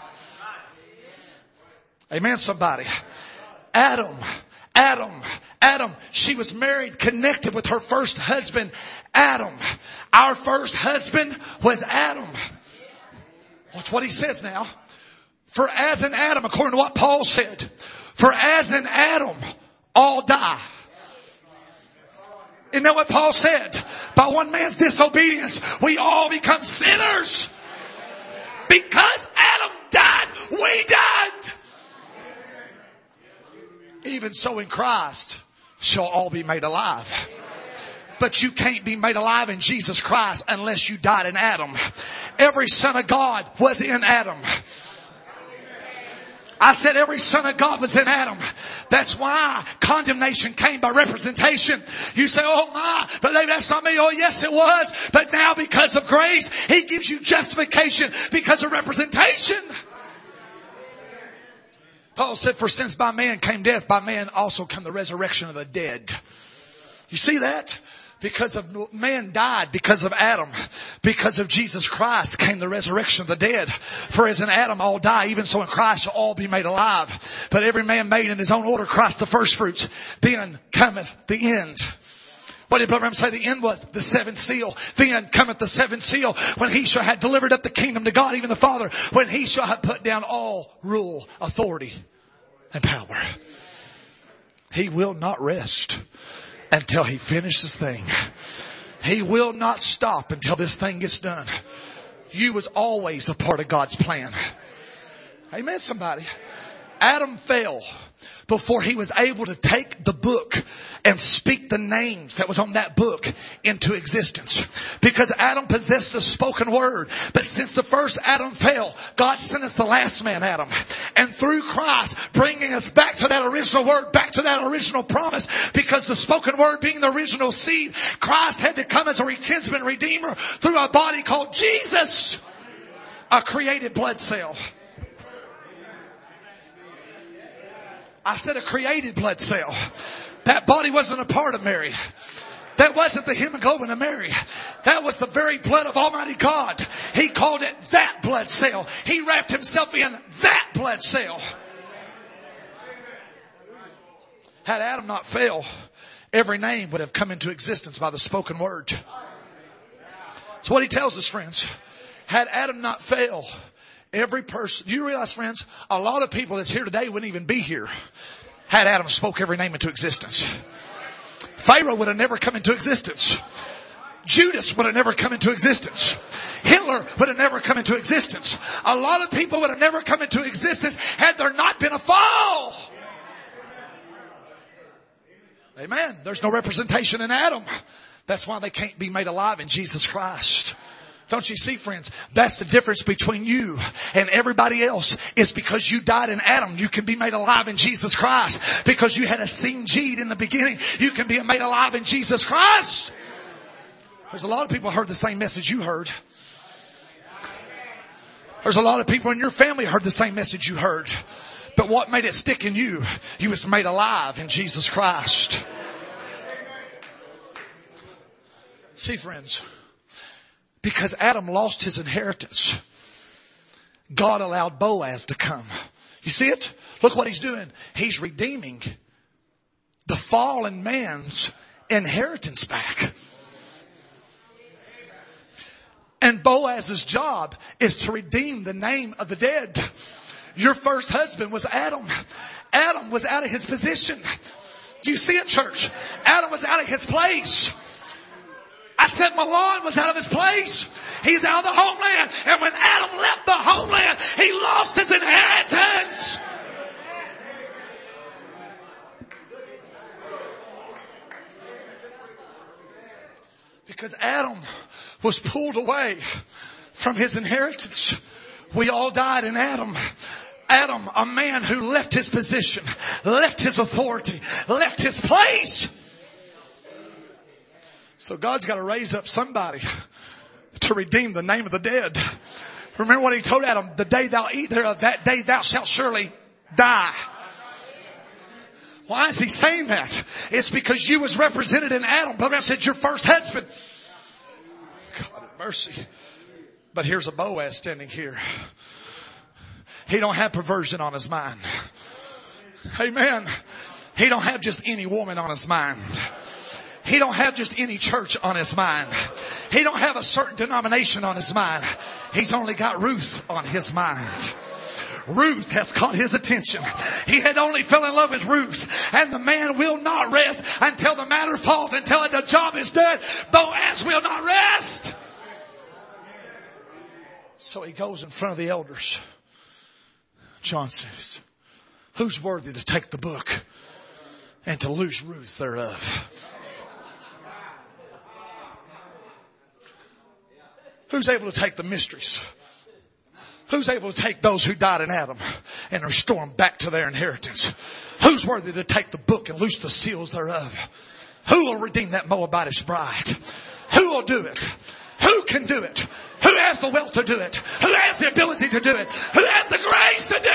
Amen, somebody. Adam. She was married, connected with her first husband, Adam. Our first husband was Adam. Watch what he says now. For as in Adam, according to what Paul said, for as in Adam, all die. Isn't that what Paul said? By one man's disobedience, we all become sinners. Because Adam died, we died. Even so in Christ shall all be made alive. But you can't be made alive in Jesus Christ unless you died in Adam. Every son of God was in Adam. I said every son of God was in Adam. That's why condemnation came by representation. You say, oh my, but that's not me. Oh yes it was. But now because of grace, He gives you justification because of representation. Paul said, for since by man came death, by man also came the resurrection of the dead. You see that? Because of man died because of Adam. Because of Jesus Christ came the resurrection of the dead. For as in Adam all die, even so in Christ shall all be made alive. But every man made in his own order, Christ the first fruits. Then cometh the end. What did Brother Branham say the end was? The seventh seal. Then cometh the seventh seal, when He shall have delivered up the kingdom to God, even the Father. When He shall have put down all rule, authority, and power. He will not rest until He finishes this thing. He will not stop until this thing gets done. You was always a part of God's plan. Amen, somebody. Adam fell before he was able to take the book and speak the names that was on that book into existence. Because Adam possessed the spoken word. But since the first Adam fell, God sent us the last man, Adam. And through Christ, bringing us back to that original word, back to that original promise. Because the spoken word being the original seed, Christ had to come as a kinsman redeemer through a body called Jesus. A created blood cell. I said a created blood cell. That body wasn't a part of Mary. That wasn't the hemoglobin of Mary. That was the very blood of Almighty God. He called it that blood cell. He wrapped Himself in that blood cell. Had Adam not failed, every name would have come into existence by the spoken word. That's what he tells us, friends. Had Adam not failed, every person, do you realize, friends, a lot of people that's here today wouldn't even be here had Adam spoke every name into existence. Pharaoh would have never come into existence. Judas would have never come into existence. Hitler would have never come into existence. A lot of people would have never come into existence had there not been a fall. Amen. There's no representation in Adam. That's why they can't be made alive in Jesus Christ. Don't you see, friends? That's the difference between you and everybody else. Is because you died in Adam, you can be made alive in Jesus Christ. Because you had a seed seed in the beginning, you can be made alive in Jesus Christ. There's a lot of people who heard the same message you heard. There's a lot of people in your family who heard the same message you heard. But what made it stick in you? You was made alive in Jesus Christ. See, friends, because Adam lost his inheritance, God allowed Boaz to come. You see it? Look what He's doing. He's redeeming the fallen man's inheritance back. And Boaz's job is to redeem the name of the dead. Your first husband was Adam. Adam was out of his position. Do you see it, church? Adam was out of his place. I said Milan was out of his place. He's out of the homeland. And when Adam left the homeland, he lost his inheritance. Because Adam was pulled away from his inheritance. We all died in Adam. Adam, a man who left his position, left his authority, left his place. So God's got to raise up somebody to redeem the name of the dead. Remember what he told Adam, the day thou eat thereof, that day thou shalt surely die. Why is he saying that? It's because you was represented in Adam. Brother Branham said your first husband. God have mercy. But here's a Boaz standing here. He don't have perversion on his mind. Amen. He don't have just any woman on his mind. He don't have just any church on his mind. He don't have a certain denomination on his mind. He's only got Ruth on his mind. Ruth has caught his attention. He had only fell in love with Ruth. And the man will not rest until the matter falls, until the job is done. Boaz will not rest. So he goes in front of the elders. John says, who's worthy to take the book and to loose Ruth thereof? Who's able to take the mysteries? Who's able to take those who died in Adam and restore them back to their inheritance? Who's worthy to take the book and loose the seals thereof? Who will redeem that Moabitish bride? Who will do it? Who can do it? Who has the wealth to do it? Who has the ability to do it? Who has the grace to do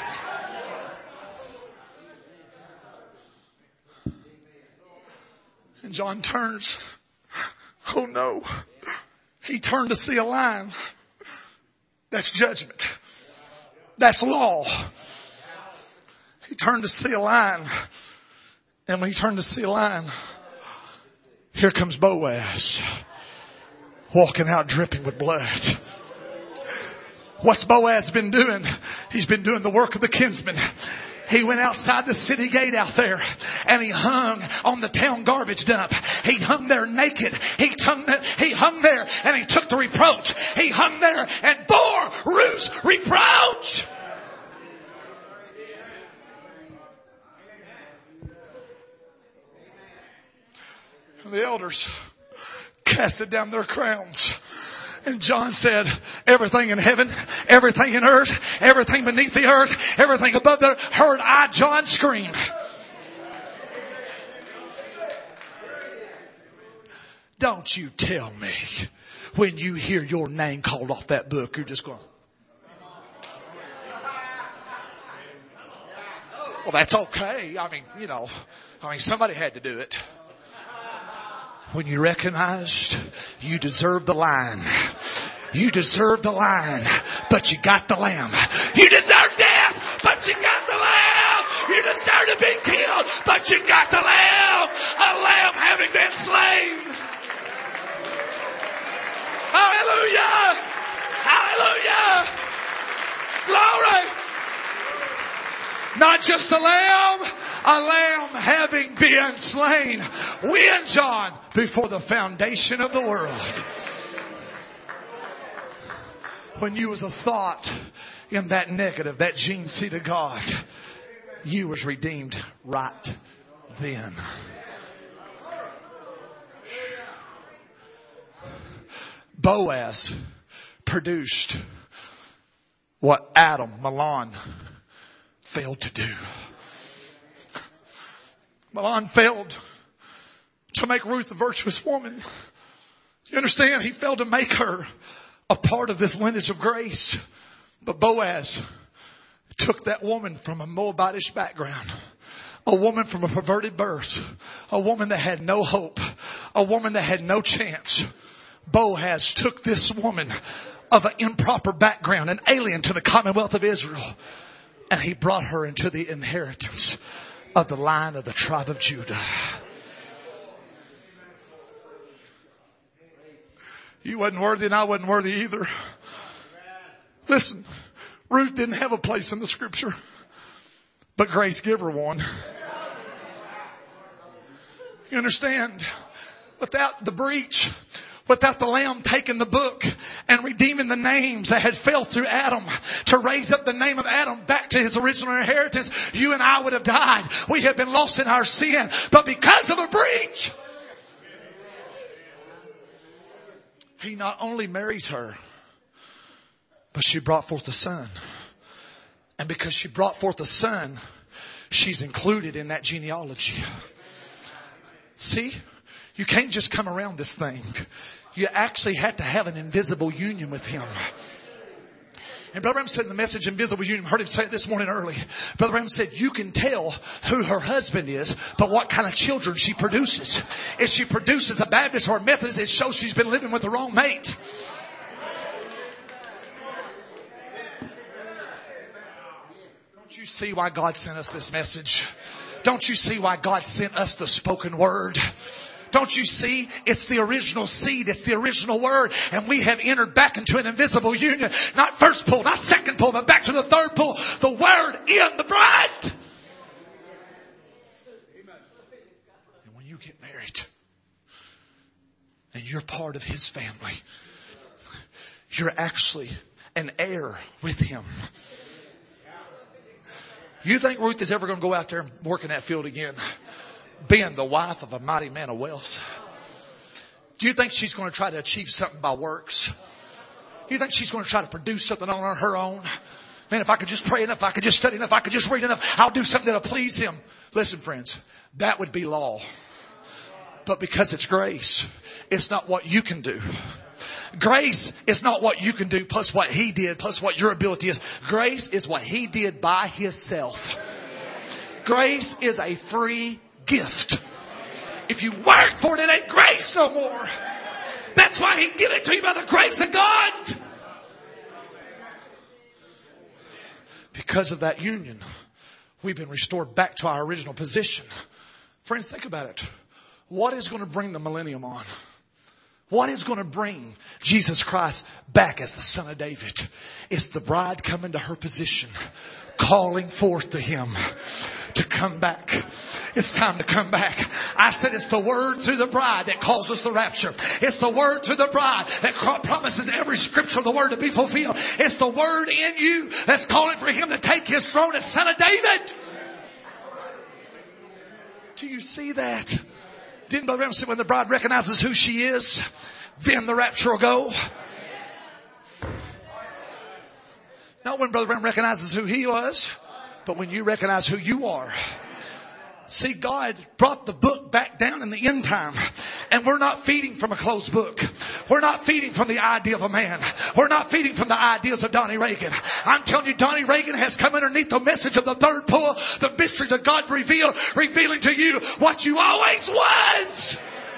it? And John turns. Oh no. He turned to see a line. That's judgment. That's law. He turned to see a line. And when he turned to see a line, here comes Boaz. Walking out dripping with blood. What's Boaz been doing? He's been doing the work of the kinsman. He went outside the city gate out there and he hung on the town garbage dump. He hung there naked. He hung there and he took the reproach. He hung there and bore Ruth's reproach. And the elders casted down their crowns. And John said, everything in heaven, everything in earth, everything beneath the earth, everything above the earth, heard I, John, scream. Don't you tell me when you hear your name called off that book, you're just going, well, that's okay. I mean, somebody had to do it. When you recognized you deserved the line. You deserved the line, but you got the lamb. You deserve death, but you got the lamb. You deserve to be killed, but you got the lamb. A lamb having been slain. Hallelujah. Hallelujah. Glory. Not just a lamb having been slain. When, John? Before the foundation of the world. When you was a thought in that negative, that gene seed of God, you was redeemed right then. Boaz produced what Milan failed to do. Milan failed to make Ruth a virtuous woman. You understand? He failed to make her a part of this lineage of grace. But Boaz took that woman from a Moabitish background, a woman from a perverted birth, a woman that had no hope, a woman that had no chance. Boaz took this woman of an improper background, an alien to the commonwealth of Israel, and he brought her into the inheritance of the line of the tribe of Judah. You wasn't worthy and I wasn't worthy either. Listen, Ruth didn't have a place in the scripture, but grace gave her one. You understand? Without the breach, without the Lamb taking the book and redeeming the names that had fell through Adam to raise up the name of Adam back to his original inheritance, you and I would have died. We have been lost in our sin. But because of a breach, he not only marries her, but she brought forth a son. And because she brought forth a son, she's included in that genealogy. See? You can't just come around this thing. You actually had to have an invisible union with him. And Brother Branham said in the message, Invisible Union, heard him say it this morning early. Brother Branham said, you can tell who her husband is, but what kind of children she produces. If she produces a Baptist or a Methodist, it shows she's been living with the wrong mate. Don't you see why God sent us this message? Don't you see why God sent us the spoken word? Don't you see? It's the original seed. It's the original word. And we have entered back into an invisible union. Not first pull, not second pull, but back to the third pull. The word in the bride. And when you get married and you're part of his family, you're actually an heir with him. You think Ruth is ever going to go out there and work in that field again? Being the wife of a mighty man of wealth. Do you think she's going to try to achieve something by works? Do you think she's going to try to produce something on her own? Man, if I could just pray enough, if I could just study enough, if I could just read enough, I'll do something that'll please him. Listen, friends, that would be law. But because it's grace, it's not what you can do. Grace is not what you can do plus what he did plus what your ability is. Grace is what he did by himself. Grace is a free gift. If you work for it, it ain't grace no more. That's why he give it to you by the grace of God. Because of that union, we've been restored back to our original position. Friends, think about it. What is going to bring the millennium on? What is going to bring Jesus Christ back as the Son of David? It's the bride coming to her position, calling forth to him to come back. It's time to come back. I said it's the word through the bride that calls us the rapture. It's the word through the bride that promises every scripture of the word to be fulfilled. It's the word in you that's calling for him to take his throne as Son of David. Do you see that? Didn't Brother Branham say when the bride recognizes who she is, then the rapture will go? Not when Brother Branham recognizes who he was, but when you recognize who you are. See, God brought the book back down in the end time. And we're not feeding from a closed book. We're not feeding from the idea of a man. We're not feeding from the ideas of Donnie Reagan. I'm telling you, Donnie Reagan has come underneath the message of the third pull, the mysteries of God revealed, revealing to you what you always was.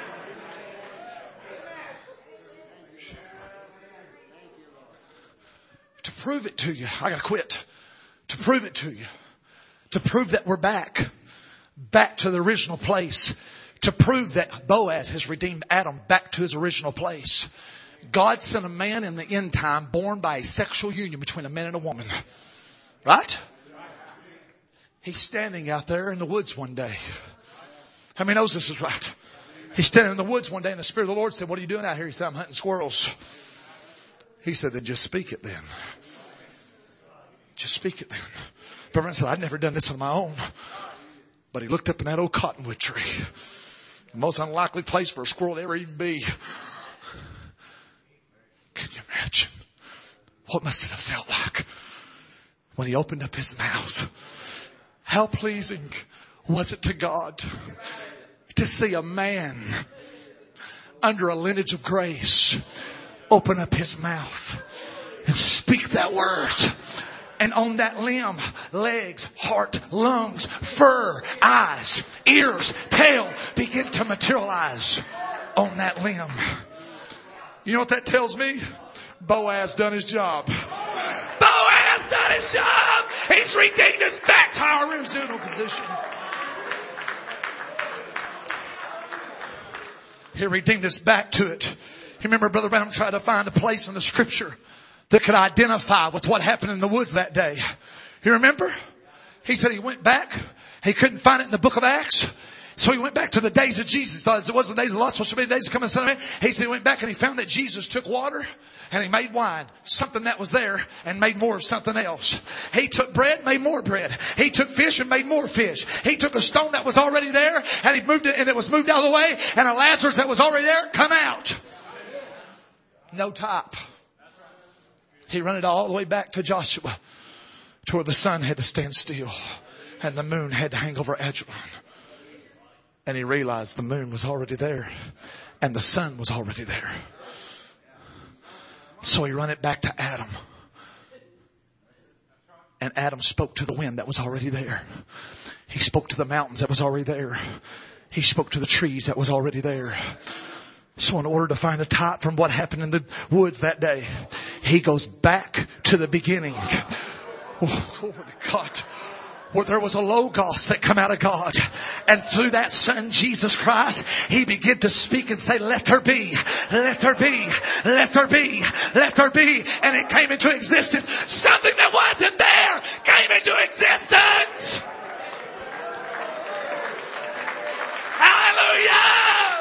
To prove it to you, I gotta quit. To prove it to you. To prove that we're back to the original place. To prove that Boaz has redeemed Adam back to his original place. God sent a man in the end time born by a sexual union between a man and a woman. Right? He's standing out there in the woods one day. How many knows this is right? He's standing in the woods one day and the Spirit of the Lord said, "What are you doing out here?" He said, "I'm hunting squirrels." He said, "Then just speak it then." Just speak it then. Brother said, "I'd never done this on my own." But he looked up in that old cottonwood tree. The most unlikely place for a squirrel to ever even be. Can you imagine? What must it have felt like when he opened up his mouth? How pleasing was it to God to see a man under a lineage of grace open up his mouth and speak that word. And on that limb, legs, heart, lungs, fur, eyes, ears, tail begin to materialize on that limb. You know what that tells me? Boaz done his job. Boaz done his job. He's redeemed us back to our original position. He redeemed us back to it. You remember Brother Branham tried to find a place in the scripture that could identify with what happened in the woods that day. You remember? He said he went back. He couldn't find it in the book of Acts. So he went back to the days of Jesus. It wasn't the days of Lot, so many days to come in the Son of Man. He said he went back and he found that Jesus took water and he made wine, something that was there, and made more of something else. He took bread, made more bread. He took fish and made more fish. He took a stone that was already there and he moved it, and it was moved out of the way, and a Lazarus that was already there come out. No top. He run it all the way back to Joshua, to where the sun had to stand still and the moon had to hang over Ajalon. And he realized the moon was already there and the sun was already there. So he run it back to Adam. And Adam spoke to the wind that was already there. He spoke to the mountains that was already there. He spoke to the trees that was already there. So in order to find a type from what happened in the woods that day, he goes back to the beginning. Oh, glory to God. Where there was a Logos that come out of God. And through that Son, Jesus Christ, He began to speak and say, let there be, let there be, let there be, let there be. And it came into existence. Something that wasn't there came into existence. Hallelujah!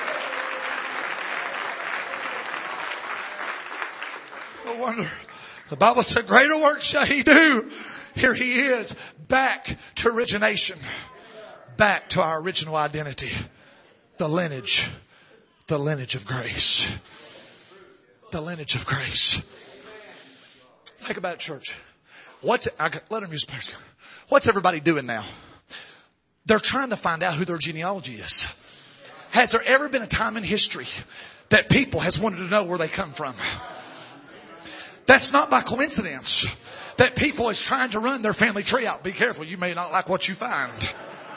No wonder. The Bible said, greater work shall He do. Here He is, back to origination, back to our original identity, the lineage of grace, the lineage of grace. Think about it, church. Let them use the What's everybody doing now? They're trying to find out who their genealogy is. Has there ever been a time in history that people has wanted to know where they come from? That's not by coincidence that people is trying to run their family tree out. Be careful, you may not like what you find.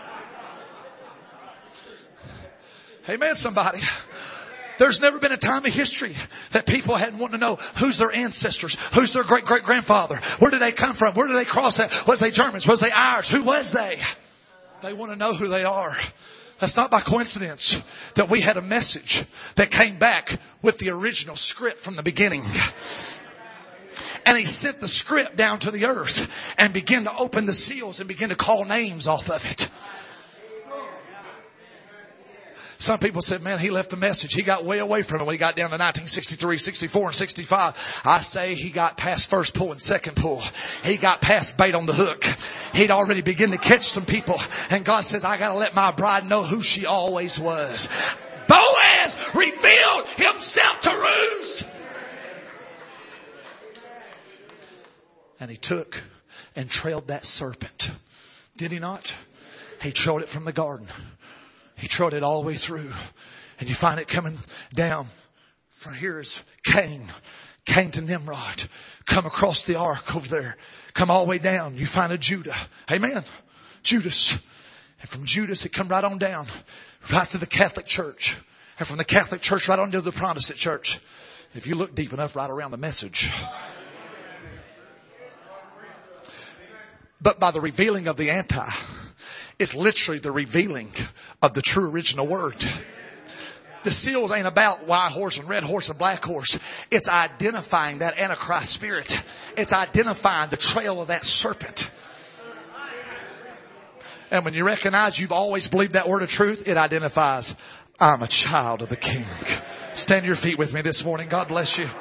Amen, somebody. There's never been a time in history that people hadn't wanted to know who's their ancestors, who's their great-great-grandfather, where did they come from, where did they cross at, was they Germans, was they Irish, who was they? They want to know who they are. That's not by coincidence that we had a message that came back with the original script from the beginning. And He sent the script down to the earth and began to open the seals and begin to call names off of it. Some people said, man, He left the message. He got way away from it when He got down to 1963, 64, and 65. I say He got past first pull and second pull. He got past bait on the hook. He'd already begun to catch some people. And God says, I got to let my bride know who she always was. Boaz revealed himself to Ruth. And he took and trailed that serpent. Did he not? He trailed it from the garden. He trailed it all the way through. And you find it coming down. From here is Cain. Cain to Nimrod. Come across the ark over there. Come all the way down. You find a Judah. Amen. Judas. And from Judas it come right on down. Right to the Catholic Church. And from the Catholic Church right on to the Protestant Church. If you look deep enough, right around the message. But by the revealing of the anti, it's literally the revealing of the true original word. The seals ain't about white horse and red horse and black horse. It's identifying that Antichrist spirit. It's identifying the trail of that serpent. And when you recognize you've always believed that word of truth, it identifies, I'm a child of the King. Stand to your feet with me this morning. God bless you.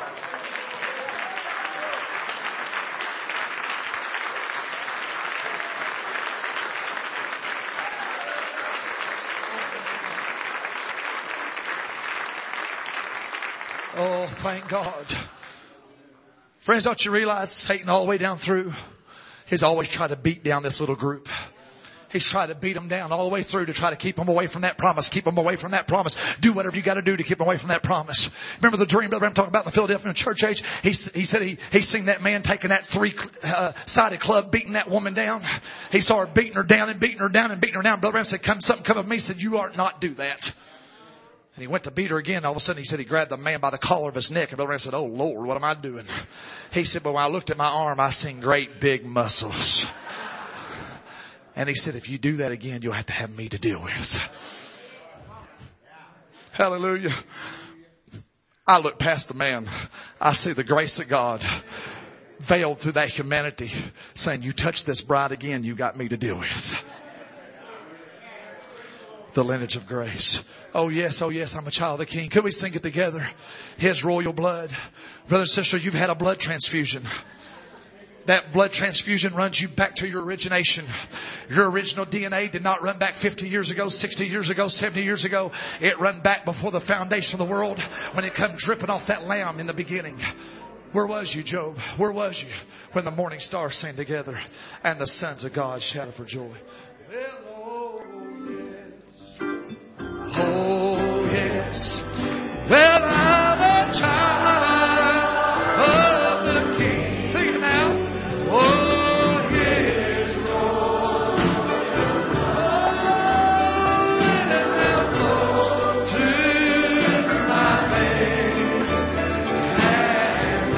Oh, thank God. Friends, don't you realize Satan all the way down through, he's always tried to beat down this little group. He's tried to beat them down all the way through to try to keep them away from that promise. Keep them away from that promise. Do whatever you got to do to keep them away from that promise. Remember the dream Brother I'm talking about in the Philadelphia church age? He said he seen that man taking that three-sided club, beating that woman down. He saw her beating her down and beating her down and beating her down. Brother Branham said, come of me. He said, you ought not do that. And he went to beat her again. All of a sudden, he said he grabbed the man by the collar of his neck. And Brother Branham said, oh, Lord, what am I doing? He said, but when I looked at my arm, I seen great big muscles. And he said, if you do that again, you'll have to have me to deal with. Hallelujah. I look past the man. I see the grace of God veiled through that humanity saying, you touch this bride again, you got me to deal with. The lineage of grace. Oh yes, I'm a child of the King. Could we sing it together? His royal blood. Brother and sister, you've had a blood transfusion. That blood transfusion runs you back to your origination. Your original DNA did not run back 50 years ago, 60 years ago, 70 years ago. It ran back before the foundation of the world when it come dripping off that lamb in the beginning. Where was you, Job? Where was you when the morning stars sang together and the sons of God shouted for joy? Oh yes. Well, I'm a child of the King. Sing it now. Oh, his roar. Oh, it now flows through my veins. And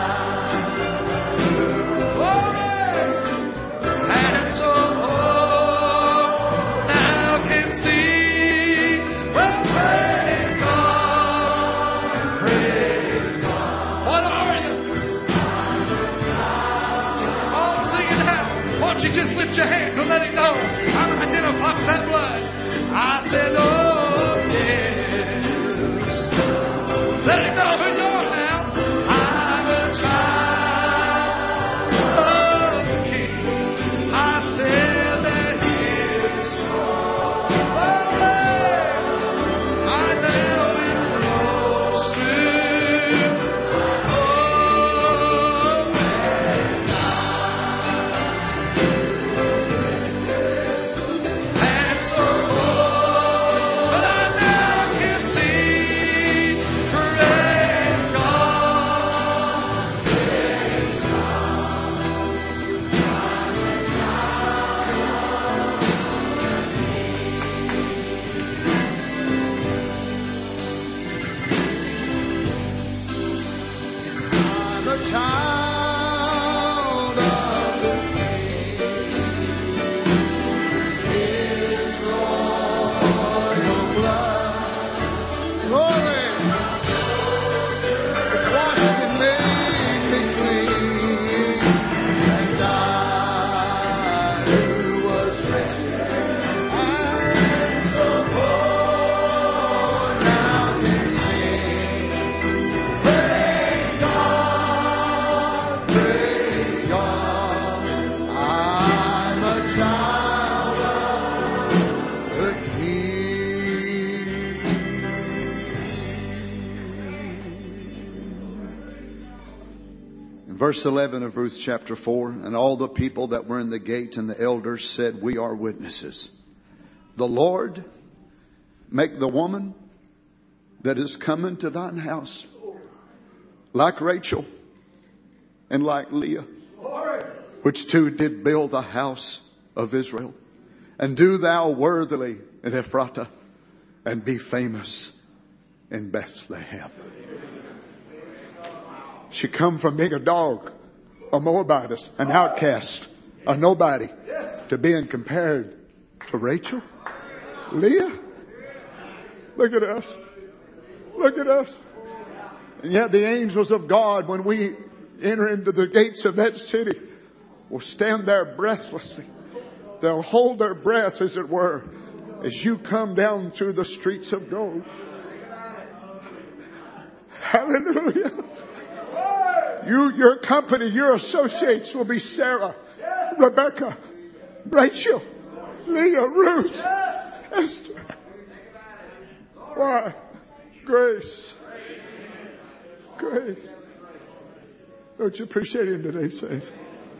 and so now can see. Well, praise God. Praise God. What are you? Why don't you just lift your hands and let it know? I'm identified with that blood. I said, oh yes. Let it know who you are now. I'm a child of the King. I said that He is strong. I know it flows through. Verse 11 of Ruth chapter 4, and all the people that were in the gate and the elders said, we are witnesses. The Lord make the woman that is coming to thine house like Rachel and like Leah, which two did build the house of Israel. And do thou worthily in Ephratah and be famous in Bethlehem. She come from being a dog, a Moabitess, an outcast, a nobody, to being compared to Rachel, Leah. Look at us. Look at us. And yet the angels of God, when we enter into the gates of that city, will stand there breathlessly. They'll hold their breath, as it were, as you come down through the streets of gold. Hallelujah. Your company, your associates will be Sarah, Rebecca, Rachel, Leah, Ruth, Esther. Why? Grace. Grace. Don't you appreciate Him today, saints?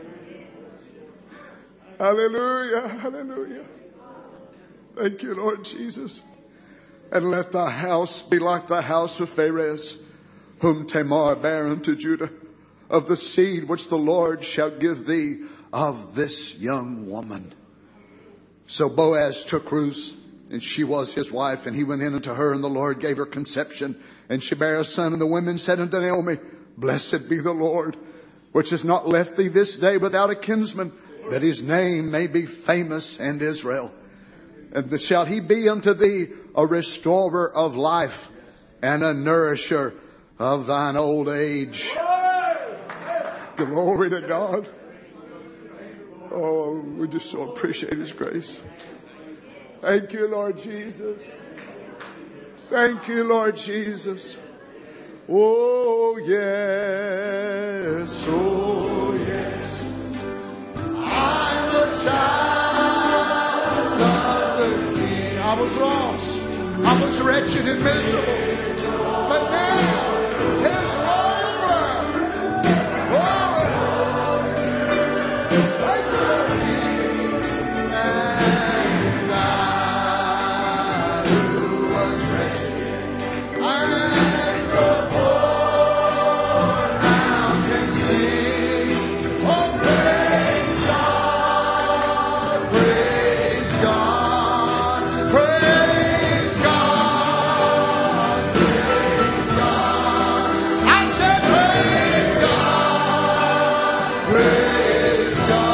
Hallelujah. Hallelujah. Thank you, Lord Jesus. And let thy house be like the house of Pharez, whom Tamar bare unto Judah, of the seed which the Lord shall give thee of this young woman. So Boaz took Ruth, and she was his wife, and he went in unto her, and the Lord gave her conception, and she bare a son. And the women said unto Naomi, Blessed be the Lord, which has not left thee this day without a kinsman, that his name may be famous in Israel. And shall he be unto thee a restorer of life and a nourisher of thine old age. Glory to God. Oh, we just so appreciate His grace. Thank you, Lord Jesus. Thank you, Lord Jesus. Oh, yes. Oh, yes. I'm a child of the King. I was lost. I was wretched and miserable. But now, His royal blood. Oh, thank you, Lord Jesus. And I who was wretched and so poor now can sing. Oh, praise God, praise God, praise God, praise God. I said praise God, praise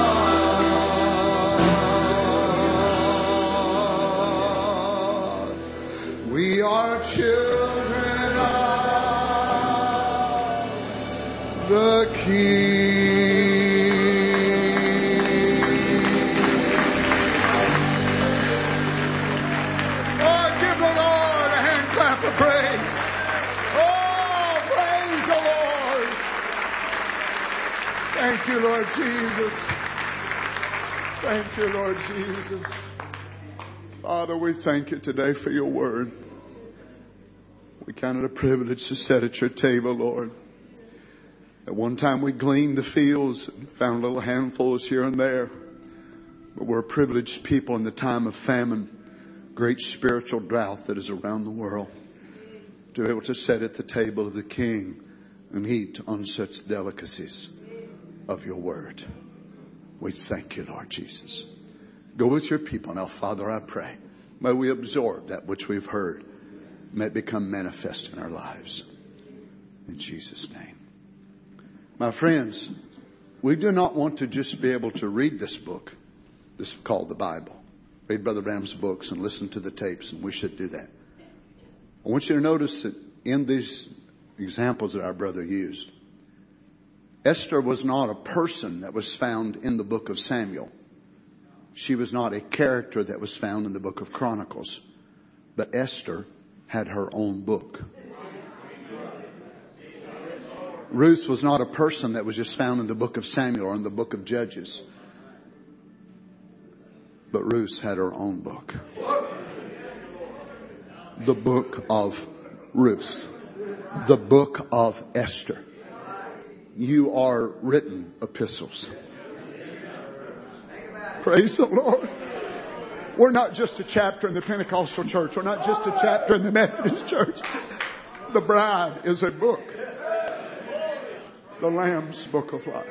God. We are children of the King. Oh, give the Lord a hand clap of praise. Oh, praise the Lord. Thank you, Lord Jesus. Thank you, Lord Jesus. Father, we thank you today for your word. We count it a privilege to sit at your table, Lord. At one time we gleaned the fields and found little handfuls here and there. But we're a privileged people in the time of famine, great spiritual drought that is around the world, to be able to sit at the table of the King and eat on such delicacies of your word. We thank you, Lord Jesus. Go with your people. Now, Father, I pray, may we absorb that which we've heard. May it become manifest in our lives. In Jesus' name. My friends, we do not want to just be able to read this book. This is called the Bible. Read Brother Branham's books and listen to the tapes, and we should do that. I want you to notice that in these examples that our brother used, Esther was not a person that was found in the book of Samuel. She was not a character that was found in the book of Chronicles. But Esther had her own book. Ruth was not a person that was just found in the book of Samuel or in the book of Judges. But Ruth had her own book. The book of Ruth. The book of Esther. You are written epistles. Praise the Lord. We're not just a chapter in the Pentecostal church. We're not just a chapter in the Methodist church. The bride is a book. The Lamb's book of life.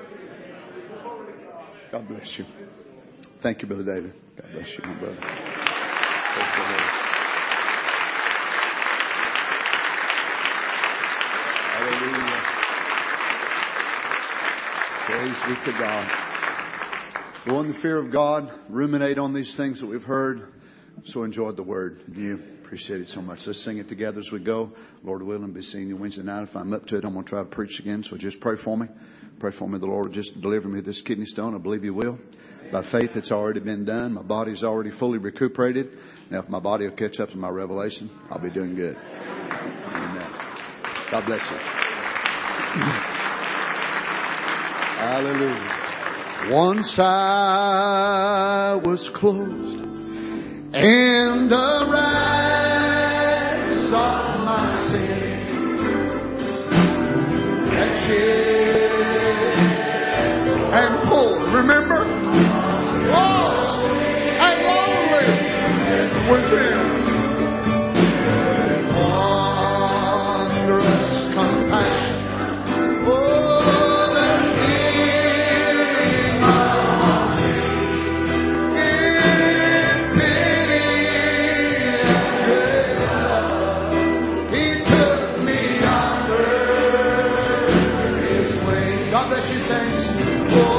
God bless you. Thank you, Brother David. God bless you, my brother. Praise the Lord. Hallelujah. Praise be to God. Go in the fear of God. Ruminate on these things that we've heard. So enjoyed the word. You appreciate it so much. Let's sing it together as we go. Lord willing, be seeing you Wednesday night. If I'm up to it, I'm going to try to preach again. So just pray for me. Pray for me. The Lord will just deliver me this kidney stone. I believe He will. By faith, it's already been done. My body's already fully recuperated. Now, if my body will catch up to my revelation, I'll be doing good. Amen. God bless you. Hallelujah. Once I was closed in the rags of my sin, wretched and poor. Remember? Lost and lonely within. Wondrous compassion. Oh, the King of in pity and great love, He took me under His wings. God bless you, saints. Oh,